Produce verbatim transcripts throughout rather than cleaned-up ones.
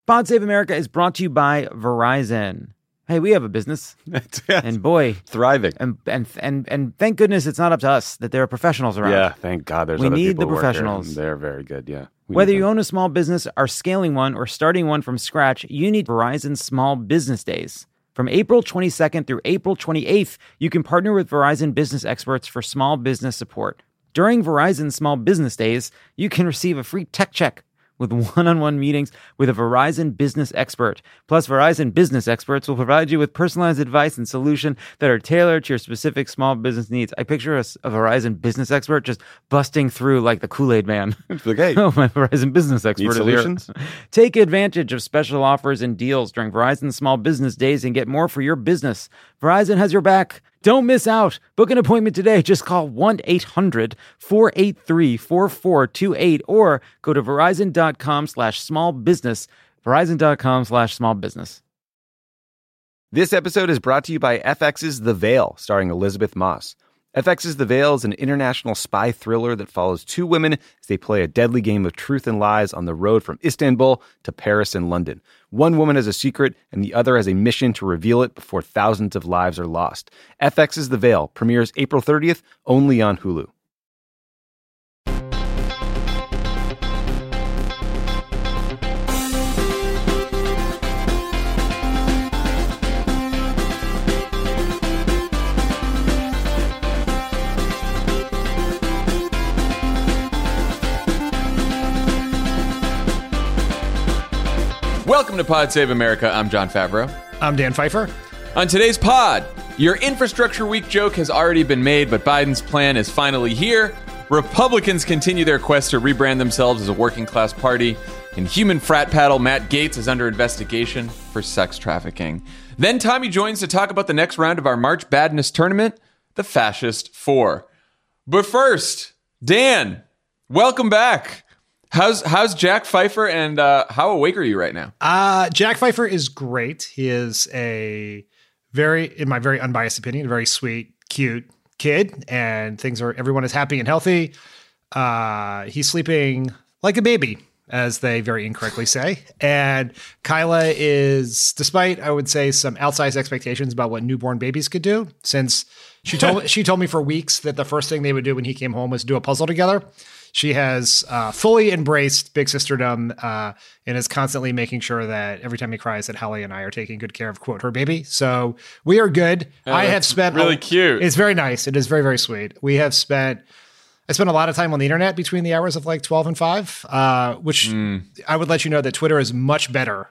Pod Save America is brought to you by Verizon. Hey, we have a business, and boy, thriving. And and and and thank goodness it's not up to us that there are professionals around. Yeah, thank God. There's we other need people the who work professionals. here. They're very good. Yeah. We Whether need you them. own a small business, are scaling one, or starting one from scratch, you need Verizon Small Business Days. From April twenty-second through April twenty-eighth, you can partner with Verizon business experts for small business support. During Verizon Small Business Days, you can receive a free tech check with one-on-one meetings with a Verizon business expert. Plus, Verizon business experts will provide you with personalized advice and solutions that are tailored to your specific small business needs. I picture a, a Verizon business expert just busting through like the Kool-Aid man. Like, hey, oh, my Verizon business expert need is solutions? here. Take advantage of special offers and deals during Verizon Small Business Days and get more for your business. Verizon has your back. Don't miss out. Book an appointment today. Just call one eight hundred four eight three four four two eight or go to verizon.com slash small business. Verizon.com slash small business. This episode is brought to you by F X's The Veil, starring Elizabeth Moss. F X's The Veil is an international spy thriller that follows two women as they play a deadly game of truth and lies on the road from Istanbul to Paris and London. One woman has a secret, and the other has a mission to reveal it before thousands of lives are lost. F X's The Veil premieres April thirtieth, only on Hulu. Welcome to Pod Save America. I'm John Favreau. I'm Dan Pfeiffer. On today's pod, your Infrastructure Week joke has already been made, but Biden's plan is finally here. Republicans continue their quest to rebrand themselves as a working-class party. And human frat paddle Matt Gaetz is under investigation for sex trafficking. Then Tommy joins to talk about the next round of our March Badness tournament, the Fascist Four. But first, Dan, welcome back. How's how's Jack Pfeiffer, and uh, how awake are you right now? Uh, Jack Pfeiffer is great. He is a very, in my very unbiased opinion, a very sweet, cute kid, and things are, everyone is happy and healthy. Uh, he's sleeping like a baby, as they very incorrectly say. And Kyla is, despite, I would say, some outsized expectations about what newborn babies could do, since she told she told me for weeks that the first thing they would do when he came home was do a puzzle together. She has uh, fully embraced big sisterdom uh, and is constantly making sure that every time he cries that Hallie and I are taking good care of, quote, her baby. So we are good. Oh, I have spent... really a, cute. It's very nice. It is very, very sweet. We have spent... I spent a lot of time on the internet between the hours of like twelve and five, uh, which mm. I would let you know that Twitter is much better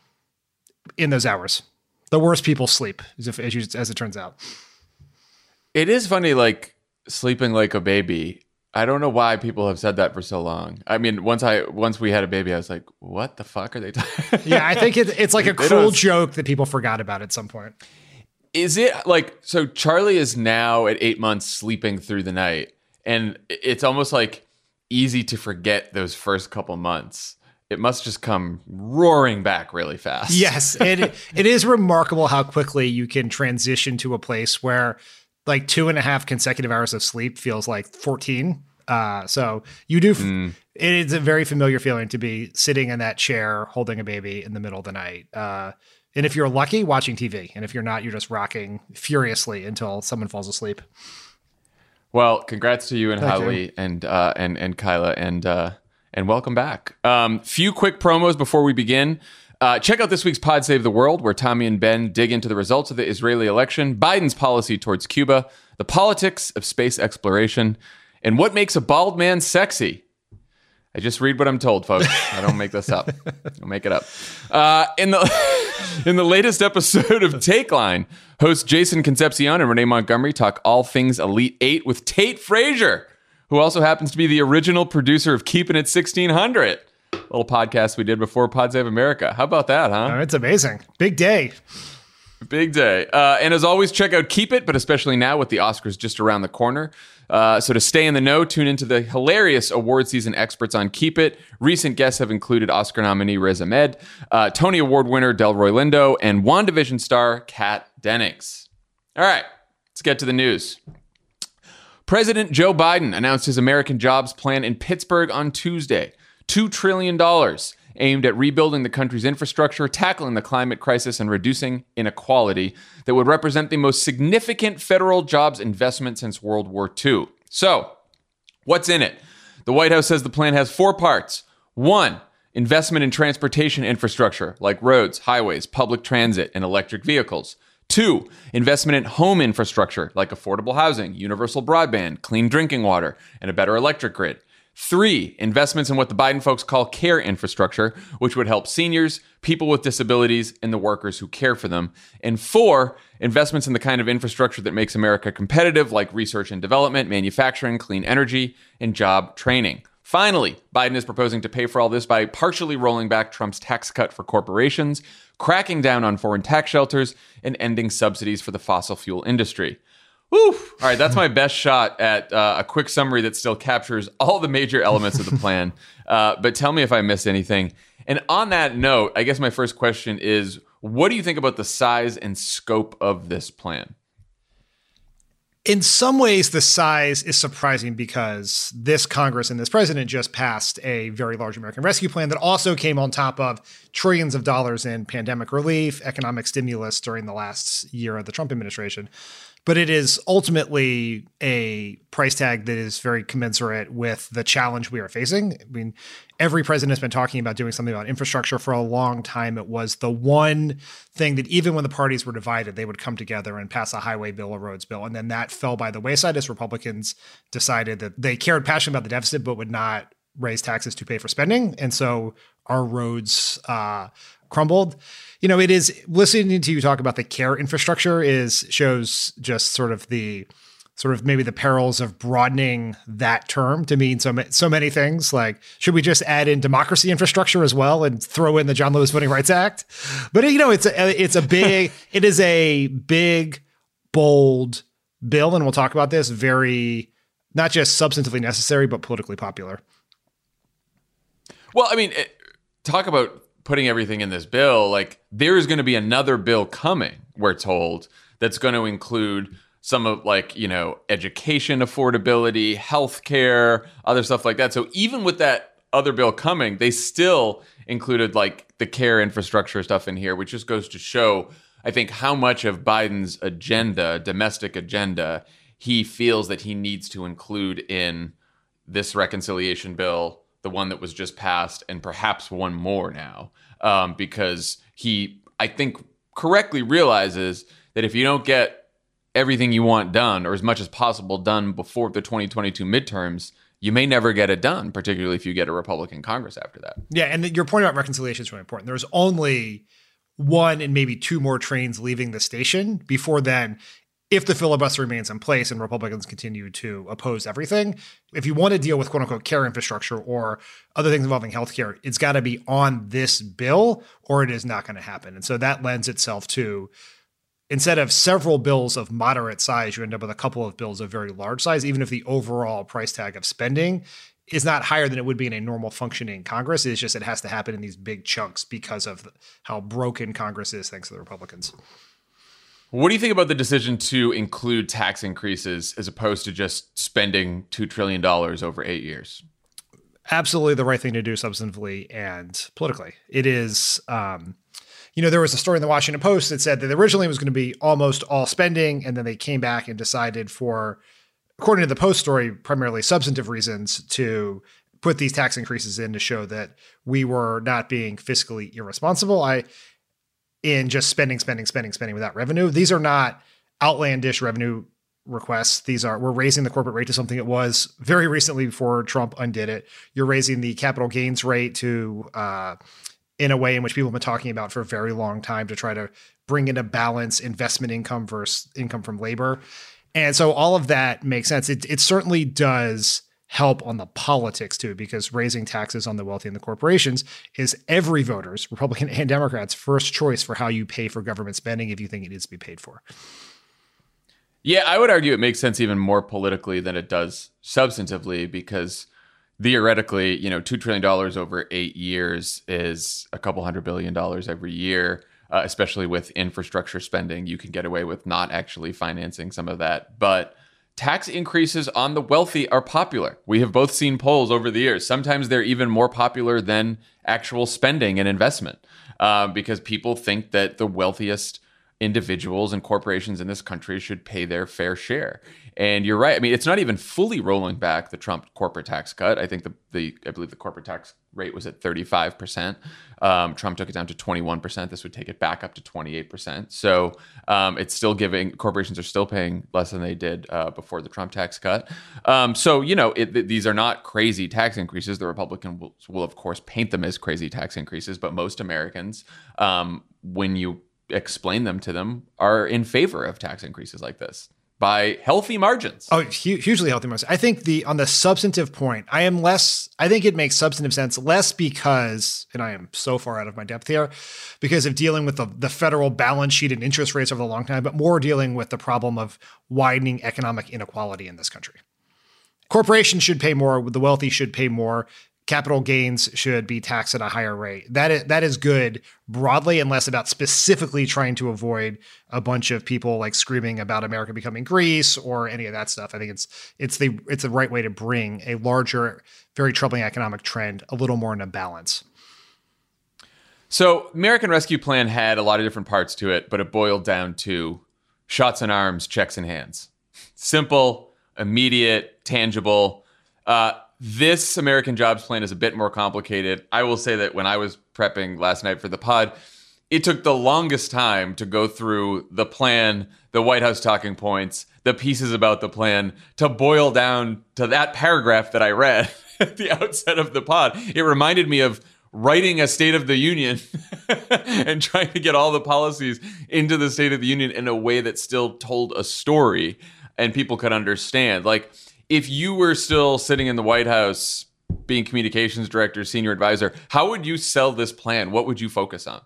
in those hours. The worst people sleep, as, if, as, you, as it turns out. It is funny, like, sleeping like a baby. I don't know why people have said that for so long. I mean, once I once we had a baby, I was like, what the fuck are they talking? Yeah, I think it, it's like a cruel joke that people forgot about at some point. Is it like, so Charlie is now at eight months sleeping through the night, and it's almost like easy to forget those first couple months. It must just come roaring back really fast. Yes, it it is remarkable how quickly you can transition to a place where like two and a half consecutive hours of sleep feels like fourteen. Uh, so you do, f- mm. it is a very familiar feeling to be sitting in that chair holding a baby in the middle of the night. Uh, and if you're lucky, watching T V. And if you're not, you're just rocking furiously until someone falls asleep. Well, congrats to you and Thank Hallie you. and, uh, and, and Kyla, and, uh, and welcome back. Um, few quick promos before we begin. Uh, check out this week's Pod Save the World, where Tommy and Ben dig into the results of the Israeli election, Biden's policy towards Cuba, the politics of space exploration, and what makes a bald man sexy. I just read what I'm told, folks. I don't make this up. I'll make it up. Uh, in the in the latest episode of Take Line, hosts Jason Concepcion and Renee Montgomery talk all things Elite Eight with Tate Frazier, who also happens to be the original producer of Keeping It sixteen hundred. Little podcast we did before Pod Save America. How about that, huh? Oh, it's amazing. Big day. Big day. Uh, and as always, check out Keep It, but especially now with the Oscars just around the corner. Uh, so to stay in the know, tune into the hilarious award season experts on Keep It. Recent guests have included Oscar nominee Riz Ahmed, uh, Tony Award winner Delroy Lindo, and WandaVision star Kat Dennings. All right, let's get to the news. President Joe Biden announced his American Jobs Plan in Pittsburgh on Tuesday. two trillion dollars. aimed at rebuilding the country's infrastructure, tackling the climate crisis, and reducing inequality that would represent the most significant federal jobs investment since World War Two. So, what's in it? The White House says the plan has four parts. One, investment in transportation infrastructure like roads, highways, public transit, and electric vehicles. Two, investment in home infrastructure like affordable housing, universal broadband, clean drinking water, and a better electric grid. Three, investments in what the Biden folks call care infrastructure, which would help seniors, people with disabilities, and the workers who care for them. And four, investments in the kind of infrastructure that makes America competitive, like research and development, manufacturing, clean energy, and job training. Finally, Biden is proposing to pay for all this by partially rolling back Trump's tax cut for corporations, cracking down on foreign tax shelters, and ending subsidies for the fossil fuel industry. Woo! All right, that's my best shot at uh, a quick summary that still captures all the major elements of the plan. Uh, but tell me if I missed anything. And on that note, I guess my first question is, what do you think about the size and scope of this plan? In some ways, the size is surprising because this Congress and this president just passed a very large American Rescue Plan that also came on top of trillions of dollars in pandemic relief, economic stimulus during the last year of the Trump administration. But it is ultimately a price tag that is very commensurate with the challenge we are facing. I mean, every president has been talking about doing something about infrastructure for a long time. It was the one thing that even when the parties were divided, they would come together and pass a highway bill, a roads bill. And then that fell by the wayside as Republicans decided that they cared passionately about the deficit, but would not raise taxes to pay for spending. And so our roads uh, crumbled. You know, it is listening to you talk about the care infrastructure is shows just sort of the sort of maybe the perils of broadening that term to mean so, so many things. Like, should we just add in democracy infrastructure as well and throw in the John Lewis Voting Rights Act? But, you know, it's a, it's a big, it is a big, bold bill. And we'll talk about this, very, not just substantively necessary, but politically popular. Well, I mean, it, talk about putting everything in this bill. Like, there is going to be another bill coming, we're told, that's going to include some of, like, you know, education affordability, healthcare, other stuff like that. So even with that other bill coming, they still included like the care infrastructure stuff in here, which just goes to show, I think, how much of Biden's agenda, domestic agenda, he feels that he needs to include in this reconciliation bill, the one that was just passed, and perhaps one more now, um, because he, I think, correctly realizes that if you don't get everything you want done, or as much as possible done before the twenty twenty-two midterms, you may never get it done, particularly if you get a Republican Congress after that. Yeah, and the, your point about reconciliation is really important. There's only one and maybe two more trains leaving the station before then. If the filibuster remains in place and Republicans continue to oppose everything, if you want to deal with quote unquote care infrastructure or other things involving healthcare, it's got to be on this bill or it is not going to happen. And so that lends itself to, instead of several bills of moderate size, you end up with a couple of bills of very large size, even if the overall price tag of spending is not higher than it would be in a normal functioning Congress. It's just it has to happen in these big chunks because of how broken Congress is thanks to the Republicans. What do you think about the decision to include tax increases as opposed to just spending two trillion dollars over eight years? Absolutely the right thing to do substantively and politically. It is, um, you know, there was a story in the Washington Post that said that originally it was going to be almost all spending, and then they came back and decided for, according to the Post story, primarily substantive reasons to put these tax increases in to show that we were not being fiscally irresponsible. I... in just spending, spending, spending, spending without revenue. These are not outlandish revenue requests. These are, we're raising the corporate rate to something it was very recently before Trump undid it. You're raising the capital gains rate to, uh, in a way in which people have been talking about for a very long time to try to bring into balance investment income versus income from labor. And so all of that makes sense. It, it certainly does help on the politics too, because raising taxes on the wealthy and the corporations is every voter's, Republican and Democrats, first choice for how you pay for government spending if you think it needs to be paid for. Yeah, I would argue it makes sense even more politically than it does substantively, because theoretically, you know, two trillion dollars over eight years is a couple hundred billion dollars every year, uh, especially with infrastructure spending. You can get away with not actually financing some of that. But tax increases on the wealthy are popular. We have both seen polls over the years. Sometimes they're even more popular than actual spending and investment uh, because people think that the wealthiest individuals and corporations in this country should pay their fair share. And you're right. I mean, it's not even fully rolling back the Trump corporate tax cut. I think the, the I believe the corporate tax rate was at thirty-five percent. Um, Trump took it down to twenty-one percent. This would take it back up to twenty-eight percent. So um, it's still giving, corporations are still paying less than they did uh, before the Trump tax cut. Um, so, you know, it, these are not crazy tax increases. The Republicans will, will, of course, paint them as crazy tax increases. But most Americans, um, when you explain them to them, are in favor of tax increases like this by healthy margins. Oh, hu- hugely healthy margins. I think the on the substantive point, I am less, I think it makes substantive sense, less because, and I am so far out of my depth here, because of dealing with the, the federal balance sheet and interest rates over the long time, but more dealing with the problem of widening economic inequality in this country. Corporations should pay more, the wealthy should pay more. Capital gains should be taxed at a higher rate. That is, that is good broadly and less about specifically trying to avoid a bunch of people like screaming about America becoming Greece or any of that stuff. I think it's it's the it's the right way to bring a larger, very troubling economic trend a little more into balance. So American Rescue Plan had a lot of different parts to it, but it boiled down to shots in arms, checks in hands. Simple, immediate, tangible. Uh, This American Jobs Plan is a bit more complicated. I will say that when I was prepping last night for the pod, it took the longest time to go through the plan, the White House talking points, the pieces about the plan, to boil down to that paragraph that I read at the outset of the pod. It reminded me of writing a State of the Union and trying to get all the policies into the State of the Union in a way that still told a story and people could understand. Like, if you were still sitting in the White House, being communications director, senior advisor, how would you sell this plan? What would you focus on?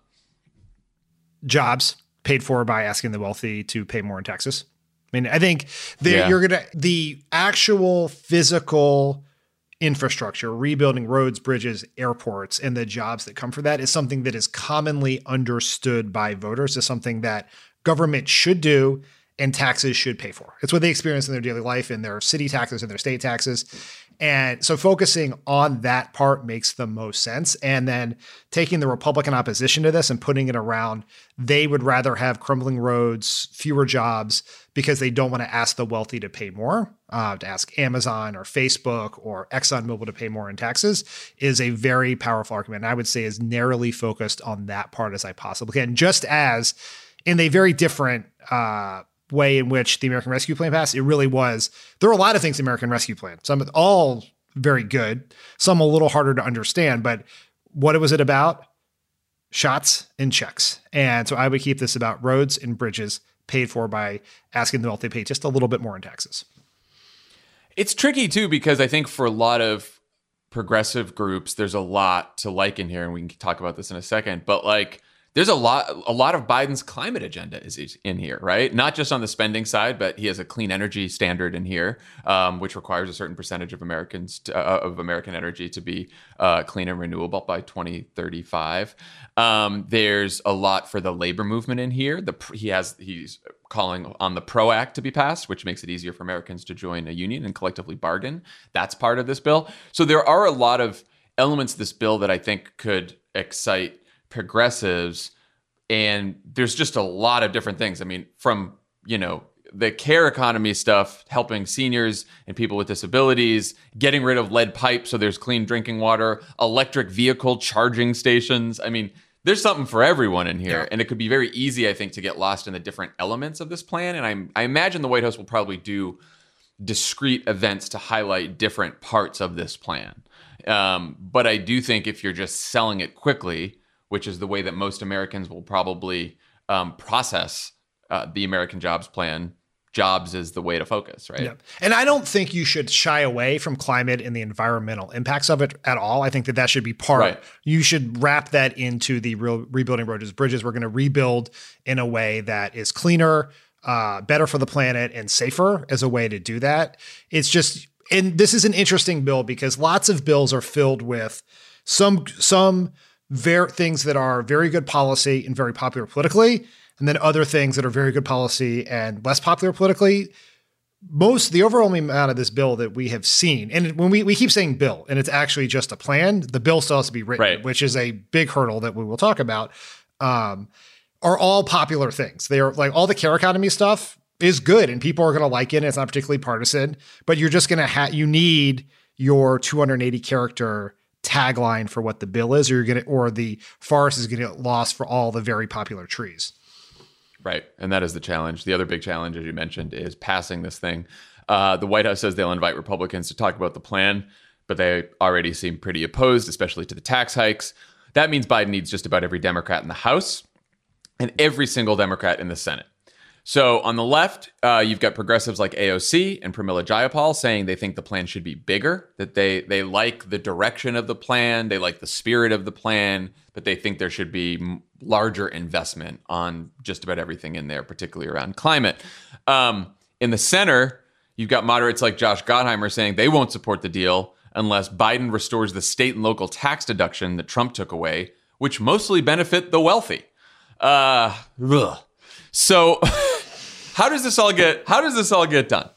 Jobs paid for by asking the wealthy to pay more in taxes. I mean, I think the, Yeah. you're gonna the actual physical infrastructure, rebuilding roads, bridges, airports, and the jobs that come from that is something that is commonly understood by voters as something that government should do and taxes should pay for. It's what they experience in their daily life, in their city taxes and their state taxes. And so focusing on that part makes the most sense. And then taking the Republican opposition to this and putting it around, they would rather have crumbling roads, fewer jobs, because they don't want to ask the wealthy to pay more, uh, to ask Amazon or Facebook or ExxonMobil to pay more in taxes, is a very powerful argument. And I would say as narrowly focused on that part as I possibly can, just as in a very different uh, way in which the American Rescue Plan passed, it really was. There were a lot of things in the American Rescue Plan, some all very good, some a little harder to understand, but what was it about? Shots and checks. And so I would keep this about roads and bridges paid for by asking the wealthy to pay just a little bit more in taxes. It's tricky too, because I think for a lot of progressive groups, there's a lot to like in here, and we can talk about this in a second, but like, There's a lot, a lot of Biden's climate agenda is in here, right? Not just on the spending side, but he has a clean energy standard in here, um, which requires a certain percentage of Americans to, uh, of American energy to be uh, clean and renewable by twenty thirty-five. Um, there's a lot for the labor movement in here. The he has he's calling on the PRO Act to be passed, which makes it easier for Americans to join a union and collectively bargain. That's part of this bill. So there are a lot of elements of this bill that I think could excite progressives, and there's just a lot of different things. I mean, from, you know, the care economy stuff, helping seniors and people with disabilities, getting rid of lead pipes so there's clean drinking water, electric vehicle charging stations. I mean, there's something for everyone in here. Yeah. And it could be very easy, I think, to get lost in the different elements of this plan. And I, I imagine the White House will probably do discrete events to highlight different parts of this plan. Um, but I do think if you're just selling it quickly, which is the way that most Americans will probably um, process uh, the American Jobs Plan, jobs is the way to focus, right? Yeah. And I don't think you should shy away from climate and the environmental impacts of it at all. I think that that should be part. Right. You should wrap that into the real rebuilding roads and bridges. We're going to rebuild in a way that is cleaner, uh, better for the planet, and safer as a way to do that. It's just, and this is an interesting bill because lots of bills are filled with some some. Ver- things that are very good policy and very popular politically, and then other things that are very good policy and less popular politically. most, the overwhelming amount of this bill that we have seen, and when we, we keep saying bill, and it's actually just a plan, the bill still has to be written, right. which is a big hurdle that we will talk about, um, are all popular things. They are like all the care economy stuff is good and people are going to like it. And it's not particularly partisan, but you're just going to have, you need your two hundred eighty character tagline for what the bill is, or you're going to, or the forest is going to get lost for all the very popular trees. Right. And that is the challenge. The other big challenge, as you mentioned, is passing this thing. Uh, the White House says they'll invite Republicans to talk about the plan, but they already seem pretty opposed, especially to the tax hikes. That means Biden needs just about every Democrat in the House and every single Democrat in the Senate. So on the left, uh, you've got progressives like A O C and Pramila Jayapal saying they think the plan should be bigger, that they they like the direction of the plan, they like the spirit of the plan, but they think there should be m- larger investment on just about everything in there, particularly around climate. Um, in the center, you've got moderates like Josh Gottheimer saying they won't support the deal unless Biden restores the state and local tax deduction that Trump took away, which mostly benefit the wealthy. Uh, ugh. So how does this all get, how does this all get done?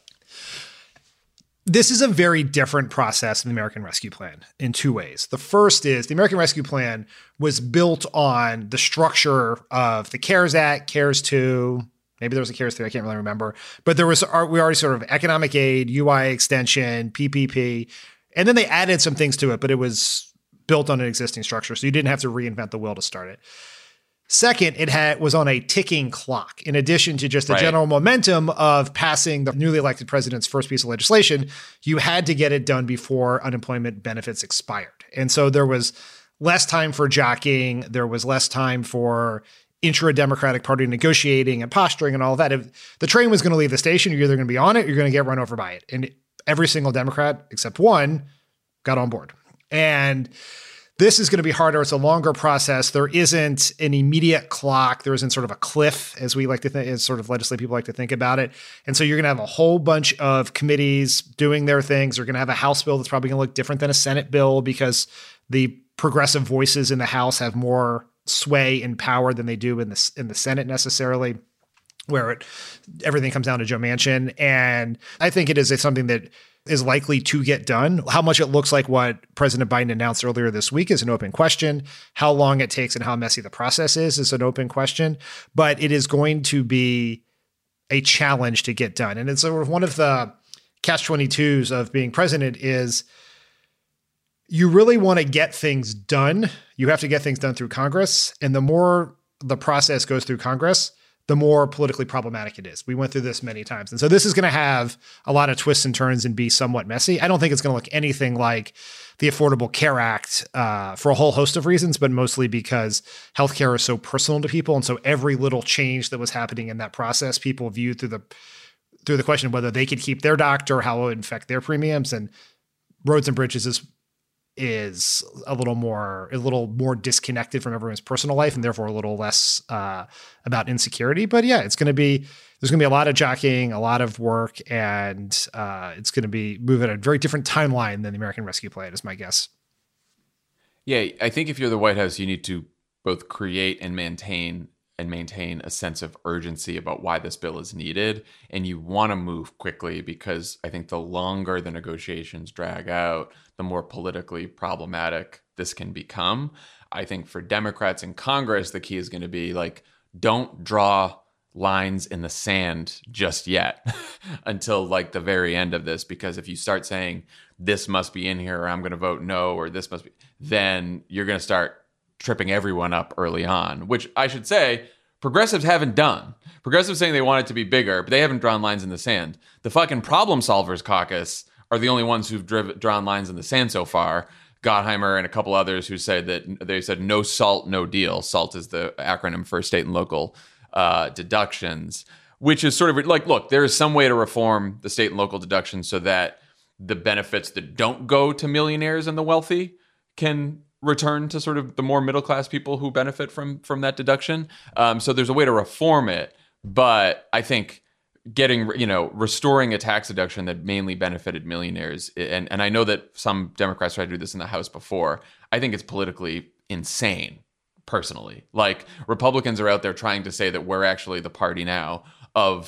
This is a very different process than the American Rescue Plan in two ways. The first is the American Rescue Plan was built on the structure of the CARES Act, CARES two, maybe there was a CARES three, I can't really remember, but there was, we already sort of economic aid, U I extension, P P P, and then they added some things to it, but it was built on an existing structure. So you didn't have to reinvent the wheel to start it. Second, it had was on a ticking clock. In addition to just the right. general momentum of passing the newly elected president's first piece of legislation, you had to get it done before unemployment benefits expired. And so there was less time for jockeying. There was less time for intra-Democratic Party negotiating and posturing and all of that. If the train was going to leave the station, you're either going to be on it or you're going to get run over by it. And every single Democrat, except one, got on board. And this is going to be harder. It's a longer process. There isn't an immediate clock. There isn't sort of a cliff, as we like to think, as sort of legislative people like to think about it. And so you're going to have a whole bunch of committees doing their things. You're going to have a House bill that's probably going to look different than a Senate bill because the progressive voices in the House have more sway and power than they do in the in the Senate necessarily, where it, everything comes down to Joe Manchin. And I think it is something that is likely to get done. How much it looks like what President Biden announced earlier this week is an open question. How long it takes and how messy the process is is an open question. But it is going to be a challenge to get done. And it's sort of one of the catch twenty-twos of being president is you really want to get things done. You have to get things done through Congress. And the more the process goes through Congress, the more politically problematic it is. We went through this many times. And so this is going to have a lot of twists and turns and be somewhat messy. I don't think it's going to look anything like the Affordable Care Act uh, for a whole host of reasons, but mostly because healthcare is so personal to people. And so every little change that was happening in that process, people viewed through the through the question of whether they could keep their doctor, how it would affect their premiums. And roads and bridges is is a little more, a little more disconnected from everyone's personal life and therefore a little less uh, about insecurity. But yeah, it's going to be, there's going to be a lot of jockeying, a lot of work, and uh, it's going to be moving at a very different timeline than the American Rescue Plan is my guess. Yeah, I think if you're the White House, you need to both create and maintain and maintain a sense of urgency about why this bill is needed. And you want to move quickly because I think the longer the negotiations drag out, the more politically problematic this can become. I think for Democrats in Congress, the key is going to be like, don't draw lines in the sand just yet until like the very end of this. Because if you start saying this must be in here, or I'm going to vote no, or this must be, then you're going to start tripping everyone up early on, which I should say progressives haven't done. Progressives saying they want it to be bigger, but they haven't drawn lines in the sand. The fucking Problem Solvers Caucus are the only ones who've driv- drawn lines in the sand so far. Gottheimer and a couple others who said that they said no SALT, no deal. SALT is the acronym for state and local uh, deductions, which is sort of like, look, there is some way to reform the state and local deductions so that the benefits that don't go to millionaires and the wealthy can return to sort of the more middle-class people who benefit from from that deduction. Um, so there's a way to reform it, but I think getting, you know, restoring a tax deduction that mainly benefited millionaires, and, and I know that some Democrats tried to do this in the House before, I think it's politically insane, personally. Like, Republicans are out there trying to say that we're actually the party now of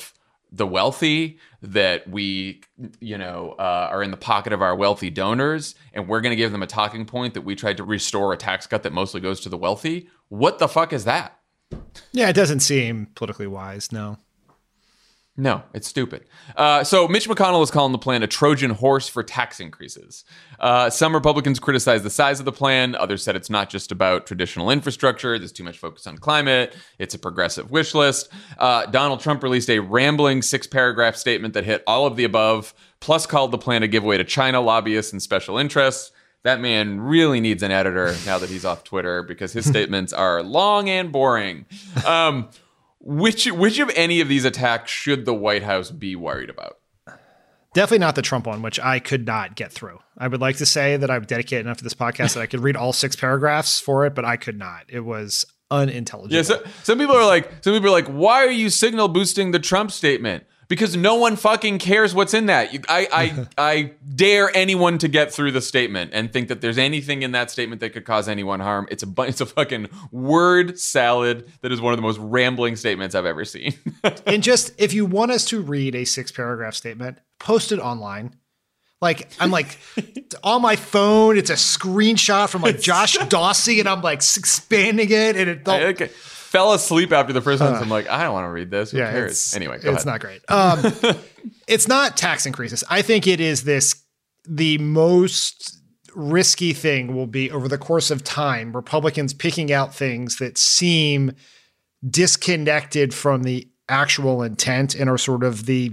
the wealthy, that we, you know, uh, are in the pocket of our wealthy donors, and we're going to give them a talking point that we tried to restore a tax cut that mostly goes to the wealthy. What the fuck is that? Yeah, it doesn't seem politically wise, no. No, it's stupid. Uh, so Mitch McConnell is calling the plan a Trojan horse for tax increases. Uh, some Republicans criticize the size of the plan. Others said it's not just about traditional infrastructure. There's too much focus on climate. It's a progressive wish list. Uh, Donald Trump released a rambling six-paragraph statement that hit all of the above, plus called the plan a giveaway to China, lobbyists, and special interests. That man really needs an editor now that he's off Twitter, because his statements are long and boring. Um, which which of any of these attacks should the White House be worried about? Definitely not the Trump one, which I could not get through. I would like to say that I'm dedicated enough to this podcast that I could read all six paragraphs for it, but I could not. It was unintelligible. Yeah, so, some people are like, some people are like, why are you signal boosting the Trump statement? Because no one fucking cares what's in that. You, I, I, I dare anyone to get through the statement and think that there's anything in that statement that could cause anyone harm. It's a, it's a fucking word salad that is one of the most rambling statements I've ever seen. And just, if you want us to read a six paragraph statement, post it online. Like, I'm like, on my phone, it's a screenshot from like Josh Dawsey, and I'm like expanding it, and it I, okay. fell asleep after the first one. Uh, so I'm like, I don't want to read this. Who yeah, cares? It's, anyway, go it's ahead. not great. Um, it's not tax increases. I think it is this, the most risky thing will be over the course of time, Republicans picking out things that seem disconnected from the actual intent and are sort of the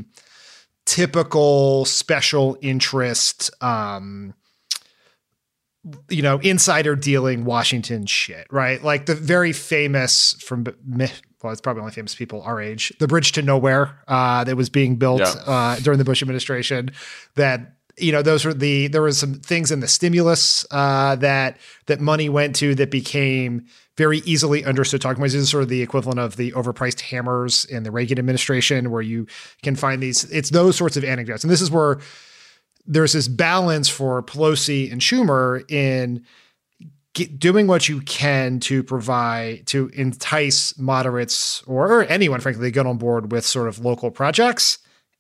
typical special interest, um, you know, insider dealing Washington shit, right? Like the very famous from, well, it's probably only famous people our age, the bridge to nowhere uh, that was being built yeah. uh, during the Bush administration. That, you know, those were the, there was some things in the stimulus uh, that, that money went to that became very easily understood talking points. This is sort of the equivalent of the overpriced hammers in the Reagan administration, where you can find these, it's those sorts of anecdotes. And this is where there's this balance for Pelosi and Schumer in get, doing what you can to provide, to entice moderates or anyone, frankly, to get on board with sort of local projects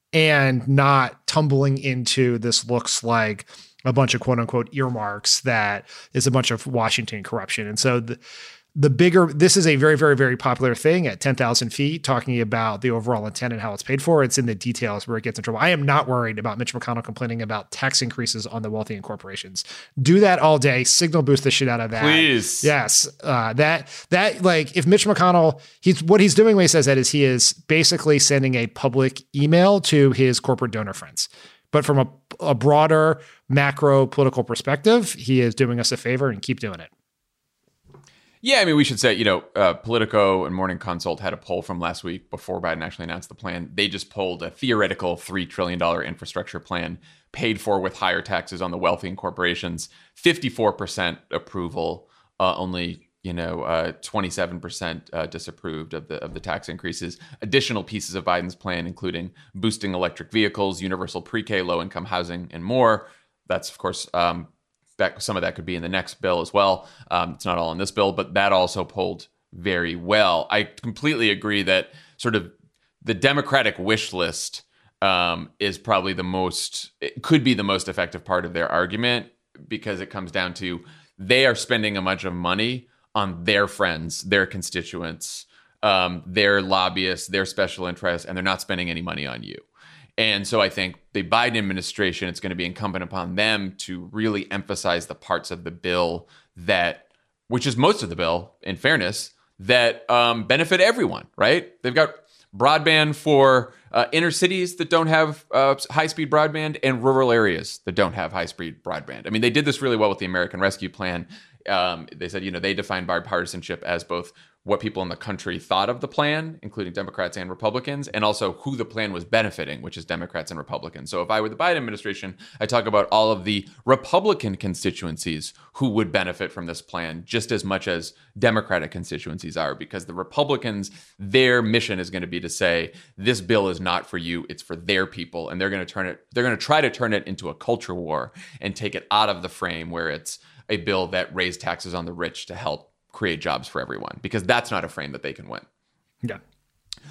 and not tumbling into this looks like a bunch of quote unquote earmarks that is a bunch of Washington corruption. And so the, The bigger, this is a very, very, very popular thing at ten thousand feet, talking about the overall intent and how it's paid for. It's in the details where it gets in trouble. I am not worried about Mitch McConnell complaining about tax increases on the wealthy and corporations. Do that all day. Signal boost the shit out of that. Please. Yes. Uh, that, that like if Mitch McConnell, he's what he's doing when he says that is he is basically sending a public email to his corporate donor friends. But from a, a broader macro political perspective, he is doing us a favor, and keep doing it. Yeah, I mean, we should say, you know, uh, Politico and Morning Consult had a poll from last week before Biden actually announced the plan. They just polled a theoretical three trillion dollars infrastructure plan paid for with higher taxes on the wealthy and corporations. fifty-four percent approval, uh, only, you know, uh, twenty-seven percent uh, disapproved of the of the tax increases. Additional pieces of Biden's plan, including boosting electric vehicles, universal pre-K, low-income housing, and more. That's, of course, um, that some of that could be in the next bill as well. Um, it's not all in this bill, but that also polled very well. I completely agree that sort of the Democratic wish list um, is probably the most, it could be the most effective part of their argument, because it comes down to they are spending a bunch of money on their friends, their constituents, um, their lobbyists, their special interests, and they're not spending any money on you. And so I think the Biden administration, it's going to be incumbent upon them to really emphasize the parts of the bill that, which is most of the bill, in fairness, that um, benefit everyone, right? They've got broadband for uh, inner cities that don't have uh, high-speed broadband and rural areas that don't have high-speed broadband. I mean, they did this really well with the American Rescue Plan. Um, they said, you know, they defined bipartisanship as both what people in the country thought of the plan, including Democrats and Republicans, and also who the plan was benefiting, which is Democrats and Republicans. So if I were the Biden administration, I talk about all of the Republican constituencies who would benefit from this plan just as much as Democratic constituencies are, because the Republicans, their mission is going to be to say, this bill is not for you, it's for their people. And they're going to turn it, they're going to try to turn it into a culture war and take it out of the frame where it's a bill that raised taxes on the rich to help create jobs for everyone, because that's not a frame that they can win. Yeah.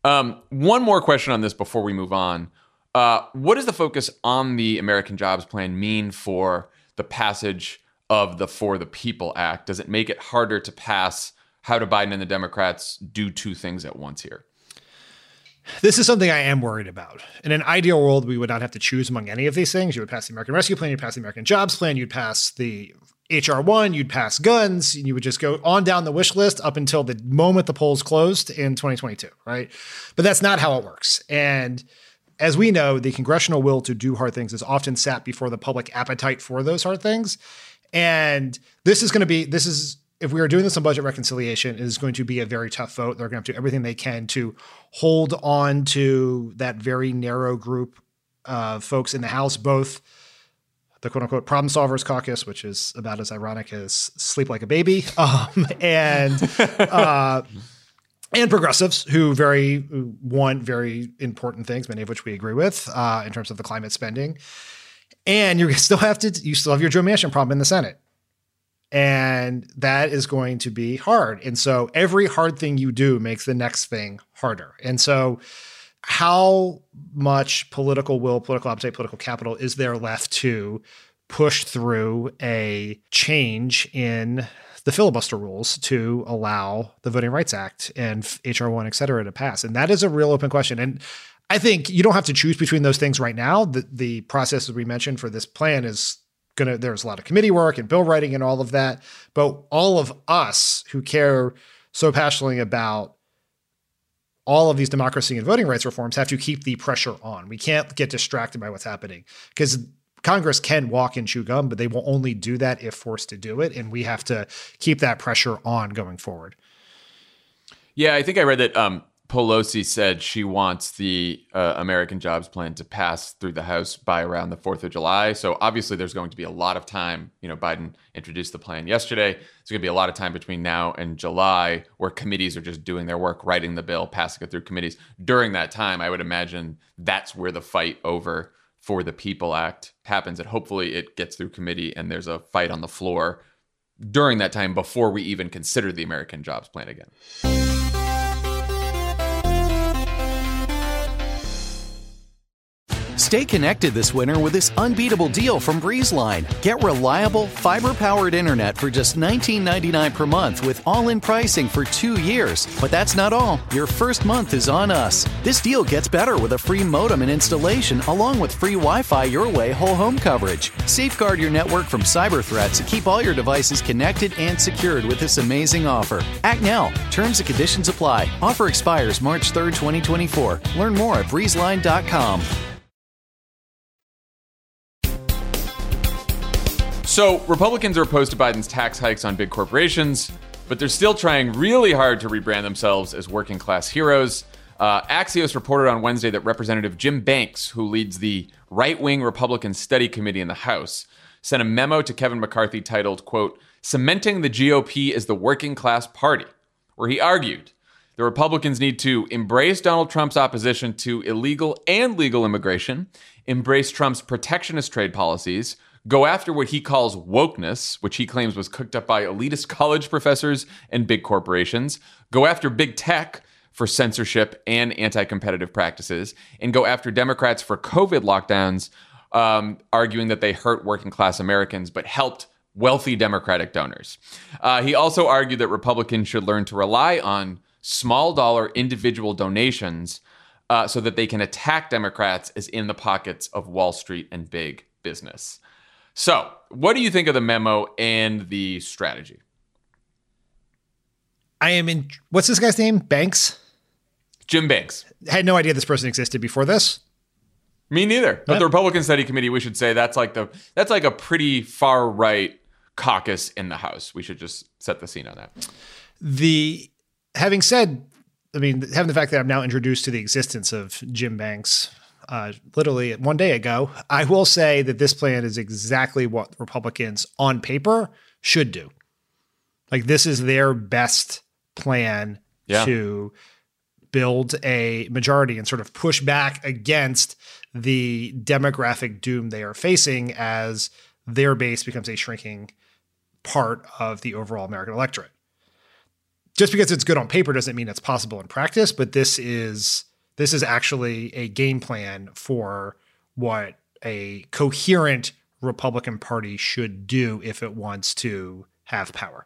Um, one more question on this before we move on. Uh, what does the focus on the American Jobs Plan mean for the passage of the For the People Act? Does it make it harder to pass? How do Biden and the Democrats do two things at once here? This is something I am worried about. In an ideal world, we would not have to choose among any of these things. You would pass the American Rescue Plan, you'd pass the American Jobs Plan, you'd pass the H R one, you'd pass guns, and you would just go on down the wish list up until the moment the polls closed in twenty twenty-two, right? But that's not how it works. And as we know, the congressional will to do hard things is often sat before the public appetite for those hard things. And this is going to be, this is, if we are doing this on budget reconciliation, it is going to be a very tough vote. They're going to have to do everything they can to hold on to that very narrow group of folks in the House, both the quote unquote problem solvers caucus, which is about as ironic as sleep like a baby, um, and uh, and progressives who very who want very important things, many of which we agree with uh, in terms of the climate spending. And you still have to, you still have your Joe Manchin problem in the Senate. And that is going to be hard. And so every hard thing you do makes the next thing harder. And so how much political will, political appetite, political capital is there left to push through a change in the filibuster rules to allow the Voting Rights Act and H R one, et cetera, to pass? And that is a real open question. And I think you don't have to choose between those things right now. The, the process, as we mentioned, for this plan is going to, there's a lot of committee work and bill writing and all of that. But all of us who care so passionately about all of these democracy and voting rights reforms have to keep the pressure on. We can't get distracted by what's happening because Congress can walk and chew gum, but they will only do that if forced to do it. And we have to keep that pressure on going forward. Yeah, I think I read that um, Pelosi said she wants the uh, American Jobs Plan to pass through the House by around the fourth of July. So obviously there's going to be a lot of time. You know, Biden introduced the plan yesterday. There's going to be a lot of time between now and July where committees are just doing their work, writing the bill, passing it through committees. During that time, I would imagine that's where the fight over For the People Act happens. And hopefully it gets through committee and there's a fight on the floor during that time before we even consider the American Jobs Plan again. Stay connected this winter with this unbeatable deal from BreezeLine. Get reliable, fiber-powered internet for just nineteen ninety-nine dollars per month with all-in pricing for two years. But that's not all. Your first month is on us. This deal gets better with a free modem and installation along with free Wi-Fi your way whole home coverage. Safeguard your network from cyber threats and keep all your devices connected and secured with this amazing offer. Act now. Terms and conditions apply. Offer expires March third, twenty twenty-four. Learn more at breezeline dot com. So Republicans are opposed to Biden's tax hikes on big corporations, but they're still trying really hard to rebrand themselves as working class heroes. Uh, Axios reported on Wednesday that Representative Jim Banks, who leads the right-wing Republican Study Committee in the House, sent a memo to Kevin McCarthy titled, quote, "Cementing the G O P as the Working Class Party," where he argued the Republicans need to embrace Donald Trump's opposition to illegal and legal immigration, embrace Trump's protectionist trade policies, go after what he calls wokeness, which he claims was cooked up by elitist college professors and big corporations, go after big tech for censorship and anti-competitive practices, and go after Democrats for COVID lockdowns, um, arguing that they hurt working class Americans but helped wealthy Democratic donors. Uh, he also argued that Republicans should learn to rely on small dollar individual donations uh, so that they can attack Democrats as in the pockets of Wall Street and big business. So, what do you think of the memo and the strategy? I am in. What's this guy's name? Banks? Jim Banks. I had no idea this person existed before this. Me neither. But yeah. The Republican Study Committee, we should say that's like the that's like a pretty far right caucus in the House. We should just set the scene on that. The having said, I mean, having the fact that I'm now introduced to the existence of Jim Banks. Uh, literally one day ago, I will say that this plan is exactly what Republicans on paper should do. Like this is their best plan yeah. to build a majority and sort of push back against the demographic doom they are facing as their base becomes a shrinking part of the overall American electorate. just because it's good on paper doesn't mean it's possible in practice, but this is this is actually a game plan for what a coherent Republican Party should do if it wants to have power.